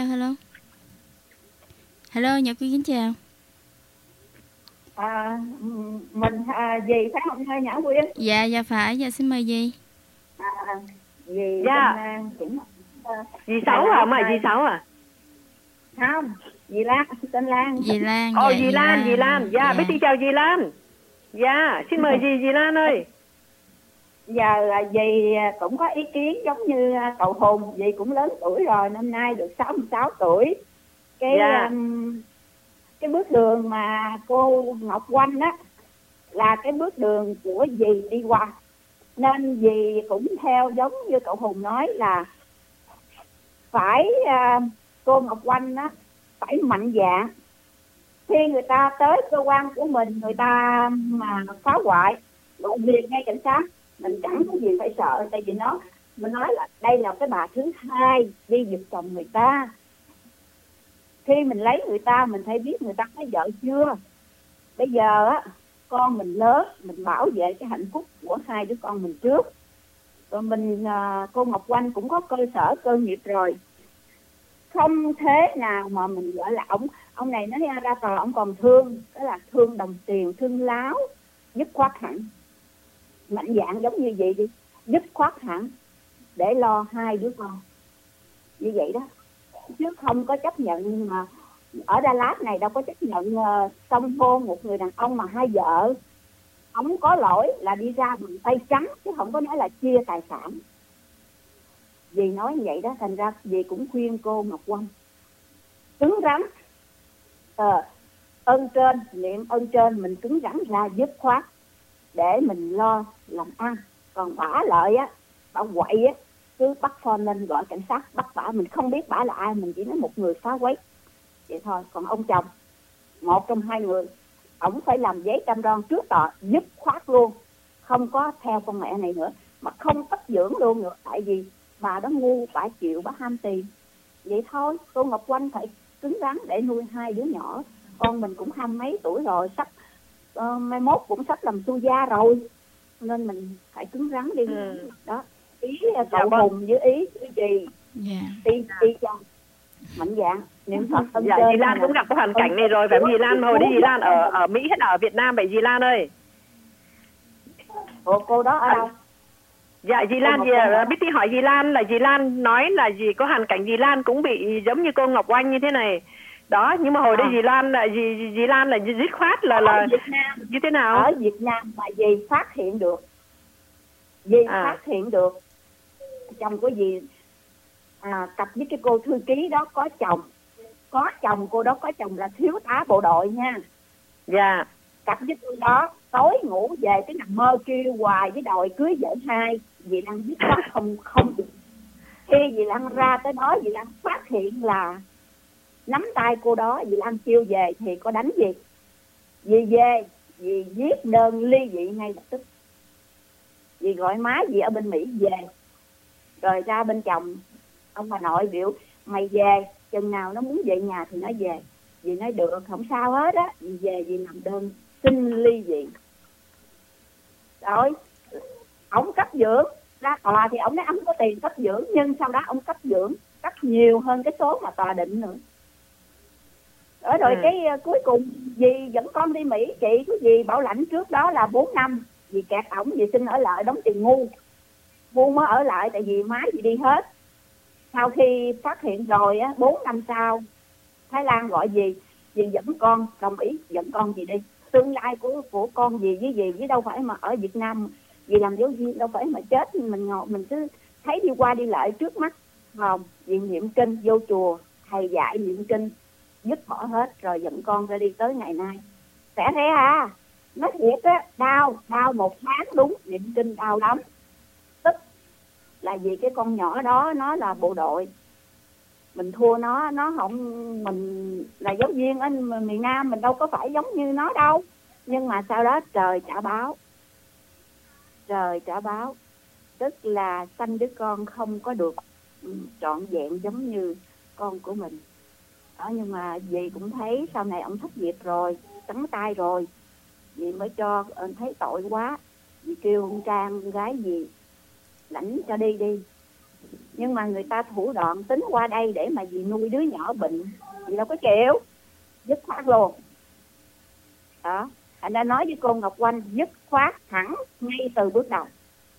Hello, Nhật Quyên kính chào. Mình dì phải không ơi Nhã Quyên? Dạ phải, dạ xin mời dì. Dì cũng dì Sáu hả? Mà dì Sáu à? Không, dì Lan, tên Lan. Dì Lan. Dì Lan. Dạ, Betty chào dì Lan. Dạ, xin mời dì Lan ơi. Giờ dì cũng có ý kiến giống như cậu Hùng, dì cũng lớn tuổi rồi, năm nay được 66 tuổi. Cái bước đường mà cô Ngọc Oanh á là cái bước đường của dì đi qua, nên dì cũng theo giống như cậu Hùng nói là phải cô Ngọc Oanh á phải mạnh dạn. Khi người ta tới cơ quan của mình, người ta mà phá hoại gọi liền ngay cảnh sát, mình chẳng có gì phải sợ. Tại vì mình nói là đây là cái bà thứ hai đi giật chồng người ta. Khi mình lấy người ta, mình phải biết người ta có vợ chưa. Bây giờ á, con mình lớn, mình bảo vệ cái hạnh phúc của hai đứa con mình trước. Rồi cô Ngọc Oanh cũng có cơ sở cơ nghiệp rồi, không thế nào mà mình gọi là ông này nó ra tòa ông còn thương, đó là thương đồng tiền, thương láo, dứt khoát hẳn, mạnh dạn giống như vậy đi, dứt khoát hẳn để lo hai đứa con như vậy đó, chứ không có chấp nhận. Mà ở Đà Lạt này đâu có chấp nhận song hôn một người đàn ông mà hai vợ. Ông có lỗi là đi ra bằng tay trắng chứ không có nói là chia tài sản. Dì nói như vậy đó, thành ra dì cũng khuyên cô Ngọc Oanh cứng rắn, ơn trên, niệm ơn trên, mình cứng rắn ra dứt khoát để mình lo làm ăn. Còn bả lợi á, bả quậy á, cứ bắt phone lên gọi cảnh sát bắt bả, mình không biết bả là ai, mình chỉ nói một người phá quấy vậy thôi. Còn ông chồng, một trong hai người, ổng phải làm giấy cam đoan trước tòa dứt khoát luôn, không có theo con mẹ này nữa, mà không tất dưỡng luôn nữa. Tại vì bà đó ngu, bà chịu, bà ham tiền vậy thôi. Cô Ngọc Oanh phải cứng rắn để nuôi hai đứa nhỏ. Con mình cũng 20 mấy tuổi rồi, sắp mai mốt cũng sắp làm su gia rồi, nên mình phải cứng rắn đi. Đó, ý cậu Hùng với ý gì đi cho mạnh dạn niệm Phật tâm trên. Dì Lan cũng gặp cái hoàn cảnh này rồi phải không dì Lan? Hồi đấy dì Lan ở Mỹ hết ở Việt Nam vậy dì Lan ơi? Cô đó ở đâu? Dạ, dì Lan, Betty hỏi dì Lan là dì Lan nói là dì có hoàn cảnh dì Lan cũng bị giống như cô Ngọc Oanh như thế này. Đó, nhưng mà hồi đây dì Lan là dì Lan là dứt khoát là Việt Nam, như thế nào? ở Việt Nam mà dì phát hiện được. Dì phát hiện được chồng của dì cặp với cái cô thư ký đó có chồng. Có chồng, cô đó có chồng là thiếu tá bộ đội nha. Dạ. Cặp với tôi đó, tối ngủ về cái nằm mơ kêu hoài với đòi cưới vợ hai. Dì Lan biết đó không được. Khi dì Lan ra tới đó, dì Lan phát hiện là nắm tay cô đó, dì Lan kêu về thì có đánh gì. Dì về, dì viết đơn ly dị ngay lập tức. Dì gọi má dì ở bên Mỹ về. Rồi ra bên chồng, ông bà nội biểu mày về, chừng nào nó muốn về nhà thì nó về. Dì nói được, không sao hết á. Dì về, dì làm đơn xin ly dị. Rồi, ông cấp dưỡng. Ra tòa thì ông nói ông có tiền cấp dưỡng, nhưng sau đó ông cấp dưỡng, cấp nhiều hơn cái số mà tòa định nữa. Rồi cái cuối cùng dì dẫn con đi Mỹ. Chị của dì bảo lãnh trước đó là 4 năm. Dì kẹt ổng, dì xin ở lại đóng tiền ngu. Ngu mới ở lại tại vì má dì đi hết. Sau khi phát hiện rồi á, 4 năm sau Thái Lan gọi dì dẫn con, đồng ý dẫn con dì đi. Tương lai của con dì với dì chứ đâu phải mà ở Việt Nam dì làm giáo viên đâu phải mà chết mình cứ thấy đi qua đi lại trước mắt. Không, dì niệm kinh vô chùa, thầy dạy niệm kinh, dứt bỏ hết rồi dẫn con ra đi tới ngày nay. Sẽ thế à, nói thiệt á, đau 1 tháng đúng, niệm kinh đau lắm. Tức là vì cái con nhỏ đó nó là bộ đội, mình thua nó không, mình là giáo viên ở miền Nam mình đâu có phải giống như nó đâu. Nhưng mà sau đó trời trả báo, tức là sanh đứa con không có được trọn vẹn giống như con của mình đó. Nhưng mà dì cũng thấy sau này ông thất nghiệp rồi, trắng tay rồi, dì mới cho thấy tội quá, dì kêu ông Trang gái dì lãnh cho đi. Nhưng mà người ta thủ đoạn tính qua đây để mà dì nuôi đứa nhỏ bệnh, dì đâu có chịu, dứt khoát luôn đó. Anh đã nói với cô Ngọc Oanh dứt khoát thẳng ngay từ bước đầu.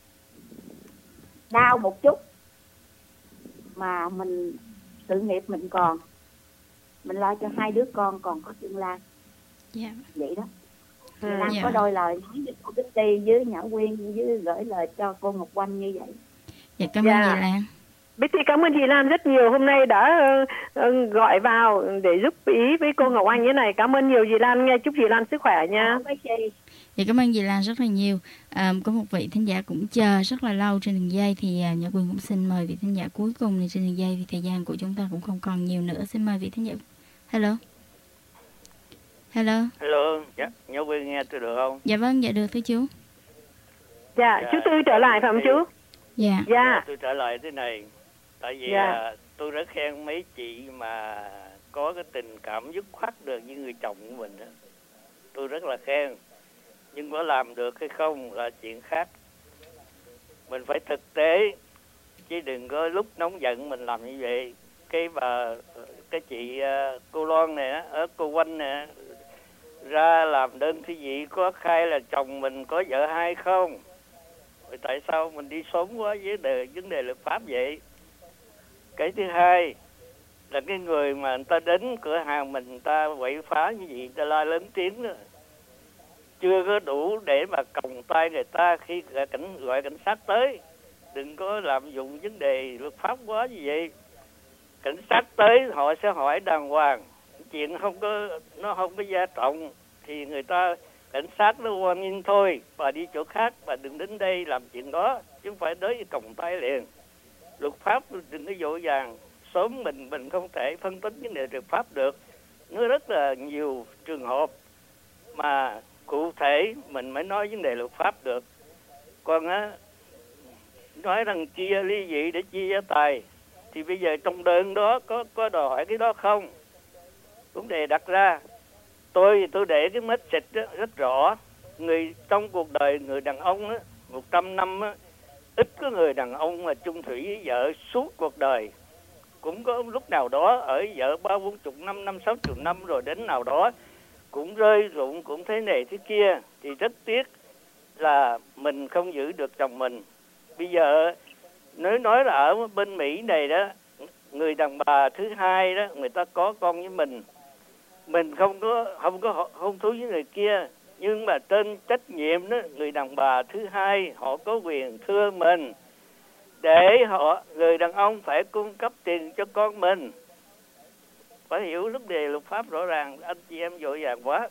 Đau một chút mà mình sự nghiệp mình còn, mình lo cho 2 đứa con còn có tương lai. Vậy đó. Lan có đôi lời nói với cô Kitty với Nhã Quyên với gửi lời cho cô Ngọc Oanh như vậy. Dạ, cảm ơn dì Lan. Betty cảm ơn dì Lan rất nhiều, hôm nay đã gọi vào để giúp ý với cô Ngọc Anh như này. Cảm ơn nhiều dì Lan nghe, chúc dì Lan sức khỏe nha. Dạ, cảm ơn dì Lan rất là nhiều. Có một vị thính giả cũng chờ rất là lâu trên đường dây, thì Nhã Quyên cũng xin mời vị thính giả cuối cùng này trên đường dây vì thời gian của chúng ta cũng không còn nhiều nữa. Xin mời vị thính giả. Hello. Dạ, Nhã Quyên nghe tôi được không? Dạ vâng, dạ được thưa chú. Dạ, chú Tư trở lại phải không chú? Dạ. Tôi trở lại thế này. Tại vì tôi rất khen mấy chị mà có cái tình cảm dứt khoát được với người chồng của mình đó. Tôi rất là khen. Nhưng có làm được hay không là chuyện khác. Mình phải thực tế, chứ đừng có lúc nóng giận mình làm như vậy. Cái chị cô Loan này, ở cô Oanh nè, ra làm đơn thi dị có khai là chồng mình có vợ hai không? Rồi tại sao mình đi sớm quá với vấn đề luật pháp vậy? Cái thứ hai là cái người mà người ta đến cửa hàng mình, người ta quậy phá như vậy, người ta la lớn tiếng đó, chưa có đủ để mà còng tay người ta khi gọi cảnh sát tới. Đừng có lạm dụng vấn đề luật pháp quá như vậy. Cảnh sát tới họ sẽ hỏi đàng hoàng, chuyện nó không có gia trọng thì người ta cảnh sát nó hoan nghênh thôi, bà đi chỗ khác, bà đừng đến đây làm chuyện đó, chứ không phải tới còng tay liền. Luật pháp đừng có vội vàng, sớm mình không thể phân tích vấn đề luật pháp được. Nó rất là nhiều trường hợp mà cụ thể mình mới nói vấn đề luật pháp được. Còn nói rằng chia ly dị để chia gia tài, thì bây giờ trong đơn đó có đòi hỏi cái đó không? Vấn đề đặt ra, tôi để cái message đó rất rõ. Người trong cuộc đời người đàn ông đó, 100 năm đó, ít có người đàn ông mà chung thủy với vợ suốt cuộc đời. Cũng có lúc nào đó ở vợ 30-40 năm, 50-60 năm rồi đến nào đó cũng rơi rụng, cũng thế này thế kia. Thì rất tiếc là mình không giữ được chồng mình. bây giờ nói là ở bên Mỹ này đó, người đàn bà thứ hai đó, người ta có con với mình không có hôn thú với người kia, nhưng mà trên trách nhiệm đó, người đàn bà thứ hai họ có quyền thưa mình để người đàn ông phải cung cấp tiền cho con mình. Phải hiểu vấn đề luật pháp rõ ràng, anh chị em vội vàng quá.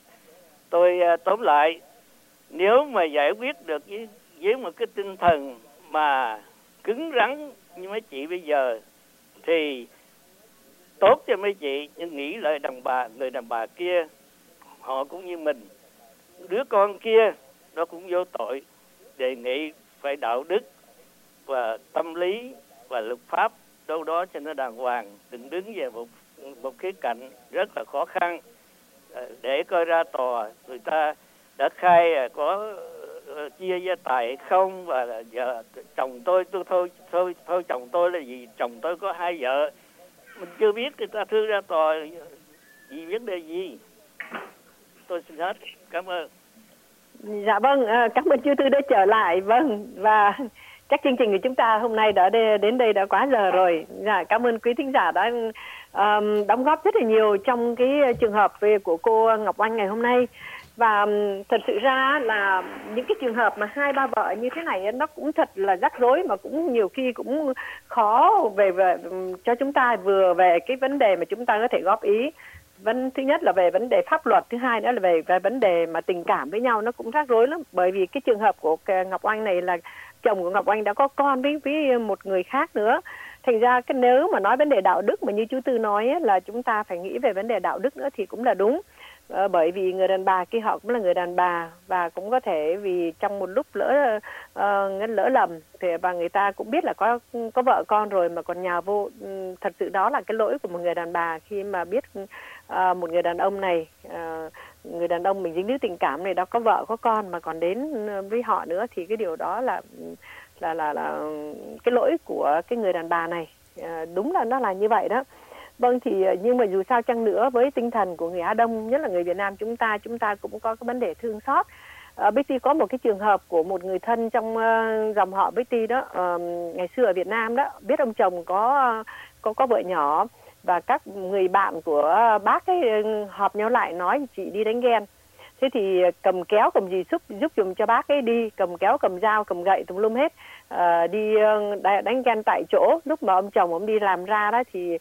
Tôi tóm lại, nếu mà giải quyết được với một cái tinh thần mà cứng rắn như mấy chị bây giờ thì tốt cho mấy chị, nhưng nghĩ lại người đàn bà kia họ cũng như mình, đứa con kia nó cũng vô tội, đề nghị phải đạo đức và tâm lý và luật pháp đâu đó cho nó đàng hoàng, đừng đứng về một khía cạnh rất là khó khăn. Để coi ra tòa người ta đã khai có chia gia tài hay không, và giờ chồng tôi thôi chồng tôi là gì, chồng tôi có 2 vợ, mình chưa biết, người ta thư ra tòa vì vấn đề gì. Tôi xin hết, cảm ơn. Dạ vâng, cảm ơn chú Tư đã trở lại. Vâng, và chắc chương trình của chúng ta hôm nay đã đến đây đã quá giờ rồi. Dạ, cảm ơn quý thính giả đã đóng góp rất là nhiều trong cái trường hợp của cô Ngọc Oanh ngày hôm nay. Và thật sự ra là những cái trường hợp mà 2-3 vợ như thế này nó cũng thật là rắc rối, mà cũng nhiều khi cũng khó về cho chúng ta, vừa về cái vấn đề mà chúng ta có thể góp ý. Thứ nhất là về vấn đề pháp luật, thứ hai nữa là về vấn đề mà tình cảm với nhau, nó cũng rắc rối lắm. Bởi vì cái trường hợp của Ngọc Oanh này là chồng của Ngọc Oanh đã có con với một người khác nữa. Thành ra nếu mà nói vấn đề đạo đức mà như chú Tư nói là chúng ta phải nghĩ về vấn đề đạo đức nữa thì cũng là đúng. Bởi vì người đàn bà kia họ cũng là người đàn bà, và cũng có thể vì trong một lúc lỡ lầm thì và người ta cũng biết là có vợ con rồi mà còn nhào vô. Thật sự đó là cái lỗi của một người đàn bà khi mà biết một người đàn ông này, người đàn ông mình dính líu tình cảm này đó, có vợ có con mà còn đến với họ nữa, thì cái điều đó là cái lỗi của cái người đàn bà này. Đúng là nó là như vậy đó. Vâng, thì nhưng mà dù sao chăng nữa, với tinh thần của người Á Đông, nhất là người Việt Nam chúng ta cũng có cái vấn đề thương xót. Betty có một cái trường hợp của một người thân trong dòng họ Betty đó, ngày xưa ở Việt Nam đó, biết ông chồng có vợ nhỏ, và các người bạn của bác ấy họp nhau lại nói chị đi đánh ghen. Thế thì cầm kéo cầm gì giúp dùm cho bác ấy đi, cầm kéo cầm dao cầm gậy tùm lum hết, đi đánh ghen tại chỗ. Lúc mà ông chồng ông đi làm ra đó thì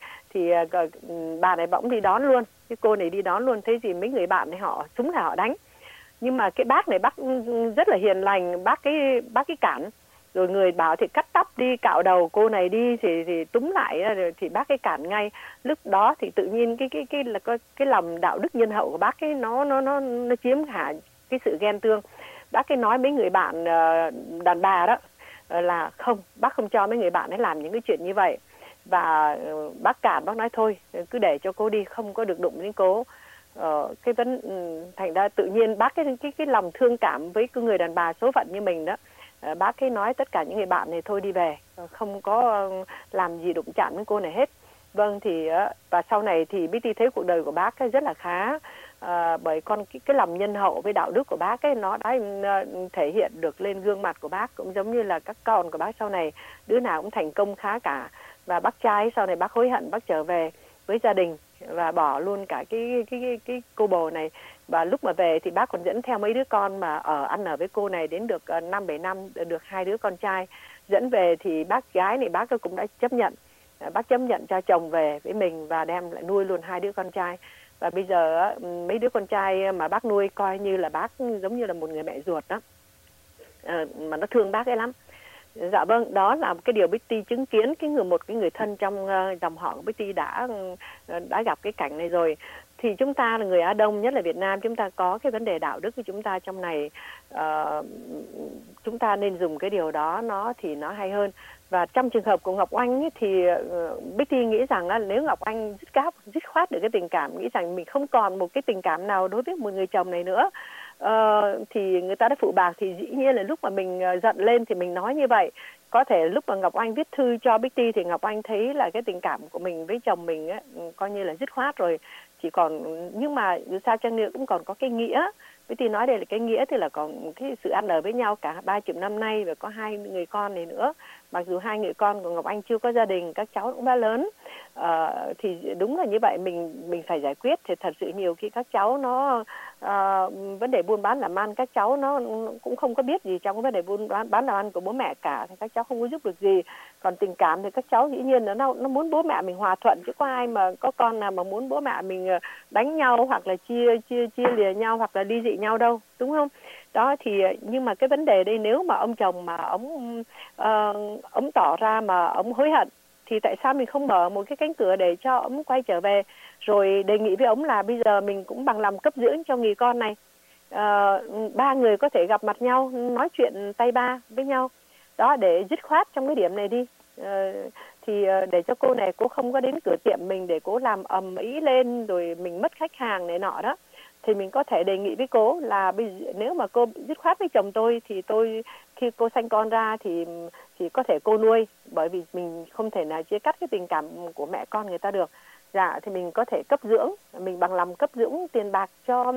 bà này bỗng đi đón luôn, cái cô này đi đón luôn. Thế thì mấy người bạn này họ súng là họ đánh, nhưng mà cái bác này bác rất là hiền lành, bác cái cản, rồi người bảo thì cắt tóc đi, cạo đầu cô này đi thì túm lại, thì bác cái cản ngay. Lúc đó thì tự nhiên cái lòng đạo đức nhân hậu của bác ấy nó chiếm cả cái sự ghen tương. Bác cái nói mấy người bạn đàn bà đó là không, bác không cho mấy người bạn ấy làm những cái chuyện như vậy, và bác cản, bác nói thôi cứ để cho cô đi, không có được đụng đến cô. Thành ra tự nhiên bác cái lòng thương cảm với cái người đàn bà số phận như mình đó, bác ấy nói tất cả những người bạn này thôi đi về, không có làm gì đụng chạm với cô này hết. Vâng, thì và sau này thì Betty thấy cuộc đời của bác ấy rất là khá, bởi cái lòng nhân hậu với đạo đức của bác ấy nó đã thể hiện được lên gương mặt của bác, cũng giống như là các con của bác sau này đứa nào cũng thành công khá cả. Và bác trai sau này bác hối hận, bác trở về với gia đình và bỏ luôn cả cái cô bồ này. Và lúc mà về thì bác còn dẫn theo mấy đứa con mà ăn ở với cô này đến được 5-7 năm, được 2 đứa con trai. Dẫn về thì bác gái này bác cũng đã chấp nhận, bác chấp nhận cho chồng về với mình và đem lại nuôi luôn 2 đứa con trai. Và bây giờ mấy đứa con trai mà bác nuôi coi như là bác giống như là một người mẹ ruột đó, mà nó thương bác ấy lắm. Dạ vâng, đó là cái điều Betty chứng kiến, một cái người thân trong dòng họ của Betty đã gặp cái cảnh này rồi. Thì chúng ta là người Á Đông, nhất là Việt Nam, chúng ta có cái vấn đề đạo đức của chúng ta trong này, chúng ta nên dùng cái điều đó thì nó hay hơn. Và trong trường hợp của Ngọc Oanh ấy, thì Betty nghĩ rằng là nếu Ngọc Oanh dứt khoát được cái tình cảm, nghĩ rằng mình không còn một cái tình cảm nào đối với một người chồng này nữa, thì người ta đã phụ bạc, thì dĩ nhiên là lúc mà mình giận lên thì mình nói như vậy. Có thể lúc mà Ngọc Oanh viết thư cho Betty thì Ngọc Oanh thấy là cái tình cảm của mình với chồng mình ấy, coi như là dứt khoát rồi. Nhưng mà dù sao chăng nữa cũng còn có cái nghĩa Betty nói đây là cái nghĩa, tức là còn cái sự ăn ở với nhau cả 30 năm nay, và có 2 người con này nữa. Mặc dù 2 người con của Ngọc Anh chưa có gia đình, các cháu cũng đã lớn, thì đúng là như vậy, mình phải giải quyết. Thì thật sự nhiều khi các cháu nó vấn đề buôn bán làm ăn, các cháu nó cũng không có biết gì trong cái vấn đề buôn bán làm ăn của bố mẹ cả, thì các cháu không có giúp được gì. Còn tình cảm thì các cháu dĩ nhiên là nó muốn bố mẹ mình hòa thuận, chứ có ai mà có con nào mà muốn bố mẹ mình đánh nhau hoặc là chia lìa nhau hoặc là ly dị nhau đâu, đúng không? Đó thì nhưng mà cái vấn đề đây, nếu mà ông chồng mà ông tỏ ra mà ông hối hận, thì tại sao mình không mở một cái cánh cửa để cho ông quay trở về, rồi đề nghị với ông là bây giờ mình cũng bằng lòng cấp dưỡng cho người con này, 3 người có thể gặp mặt nhau nói chuyện tay ba với nhau đó, để dứt khoát trong cái điểm này đi. Thì để cho cô này cô không có đến cửa tiệm mình để cô làm ầm ĩ lên rồi mình mất khách hàng này nọ đó, thì mình có thể đề nghị với cô là nếu mà cô dứt khoát với chồng tôi, thì tôi khi cô sanh con ra thì có thể cô nuôi, bởi vì mình không thể nào chia cắt cái tình cảm của mẹ con người ta được. Dạ, thì mình có thể cấp dưỡng, mình bằng lòng cấp dưỡng tiền bạc cho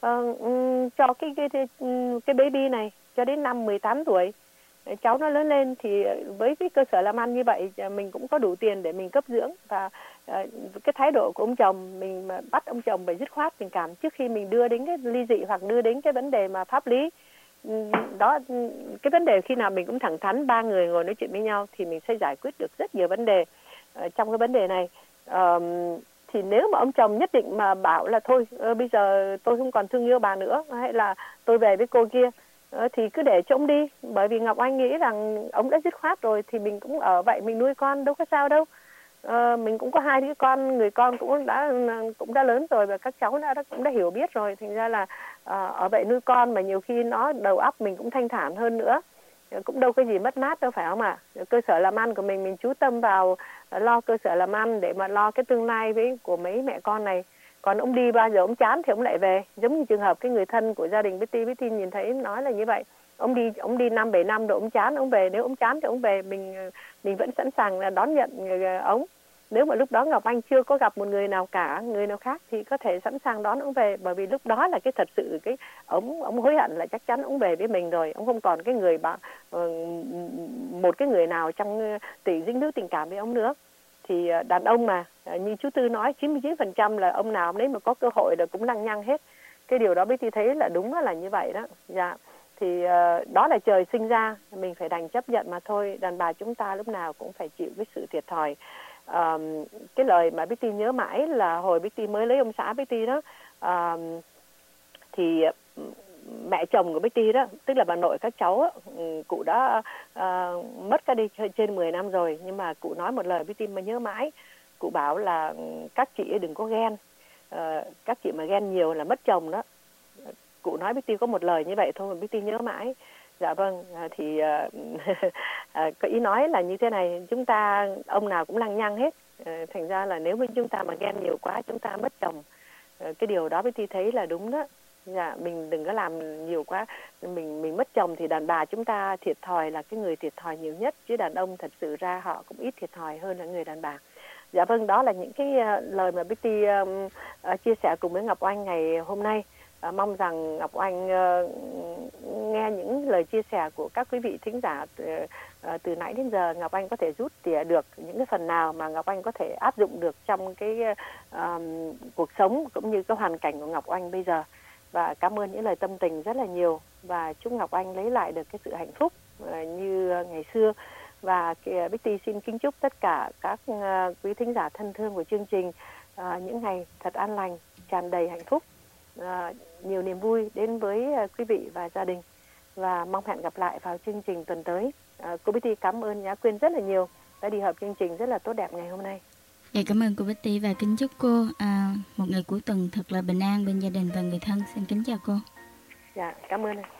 cái baby này cho đến năm 18 tuổi. Cháu nó lớn lên thì với cái cơ sở làm ăn như vậy mình cũng có đủ tiền để mình cấp dưỡng. Và cái thái độ của ông chồng, mình bắt ông chồng phải dứt khoát tình cảm trước khi mình đưa đến cái ly dị hoặc đưa đến cái vấn đề mà pháp lý. Đó, cái vấn đề khi nào mình cũng thẳng thắn, 3 người ngồi nói chuyện với nhau thì mình sẽ giải quyết được rất nhiều vấn đề trong cái vấn đề này. Thì nếu mà ông chồng nhất định mà bảo là thôi bây giờ tôi không còn thương yêu bà nữa, hay là tôi về với cô kia, thì cứ để cho ông đi. Bởi vì Ngọc Anh nghĩ rằng ông đã dứt khoát rồi thì mình cũng ở vậy, mình nuôi con đâu có sao đâu. Mình cũng có 2 đứa con, người con cũng đã lớn rồi, và các cháu cũng đã hiểu biết rồi. Thành ra là ở vậy nuôi con mà nhiều khi nó đầu óc mình cũng thanh thản hơn nữa, cũng đâu có gì mất mát đâu, phải không ạ? Cơ sở làm ăn của mình chú tâm vào lo cơ sở làm ăn để mà lo cái tương lai của mấy mẹ con này. Còn ông đi bao giờ ông chán thì ông lại về, giống như trường hợp cái người thân của gia đình Betty nhìn thấy nói là như vậy. Ông đi 5-7 năm rồi ông chán ông về, nếu ông chán thì ông về, mình vẫn sẵn sàng là đón nhận ông. Nếu mà lúc đó Ngọc Anh chưa có gặp một người nào khác thì có thể sẵn sàng đón ông về, bởi vì lúc đó là cái thật sự cái ông hối hận là chắc chắn ông về với mình rồi, ông không còn cái người một cái người nào trong dính líu tình cảm với ông nữa. Thì đàn ông mà như chú Tư nói, 99% là ông nào nếu mà có cơ hội là cũng lăng nhăng hết. Cái điều đó Betty thấy là đúng là như vậy đó. Dạ. Thì đó là trời sinh ra, mình phải đành chấp nhận mà thôi. Đàn bà chúng ta lúc nào cũng phải chịu cái sự thiệt thòi. Cái lời mà Betty nhớ mãi là hồi Betty mới lấy ông xã Betty đó, thì mẹ chồng của Betty đó, tức là bà nội các cháu á, cụ đã mất cả đi trên 10 năm rồi, nhưng mà cụ nói một lời Betty mà nhớ mãi. Cụ bảo là các chị đừng có ghen, các chị mà ghen nhiều là mất chồng đó. Cụ nói Betty có một lời như vậy thôi mà Betty nhớ mãi. Dạ vâng, thì có ý nói là như thế này, chúng ta ông nào cũng lăng nhăng hết, thành ra là nếu mà chúng ta mà ghen nhiều quá chúng ta mất chồng. Cái điều đó Betty thấy là đúng đó. Dạ, mình đừng có làm nhiều quá, mình mất chồng thì đàn bà chúng ta thiệt thòi, là cái người thiệt thòi nhiều nhất, chứ đàn ông thật sự ra họ cũng ít thiệt thòi hơn là người đàn bà. Dạ vâng, đó là những cái lời mà Betty chia sẻ cùng với Ngọc Anh ngày hôm nay. Mong rằng Ngọc Anh nghe những lời chia sẻ của các quý vị thính giả từ nãy đến giờ, Ngọc Anh có thể rút tỉa được những cái phần nào mà Ngọc Anh có thể áp dụng được trong cái cuộc sống cũng như cái hoàn cảnh của Ngọc Anh bây giờ. Và cảm ơn những lời tâm tình rất là nhiều, và chúc Ngọc Anh lấy lại được cái sự hạnh phúc như ngày xưa. Và Betty xin kính chúc tất cả các quý thính giả thân thương của chương trình những ngày thật an lành, tràn đầy hạnh phúc, nhiều niềm vui đến với quý vị và gia đình, và mong hẹn gặp lại vào chương trình tuần tới. Cô Betty cảm ơn Nhã Quyên rất là nhiều đã đi hợp chương trình rất là tốt đẹp ngày hôm nay. Dạ, cảm ơn cô Betty và kính chúc cô một ngày cuối tuần thật là bình an bên gia đình và người thân. Xin kính chào cô. Dạ, cảm ơn.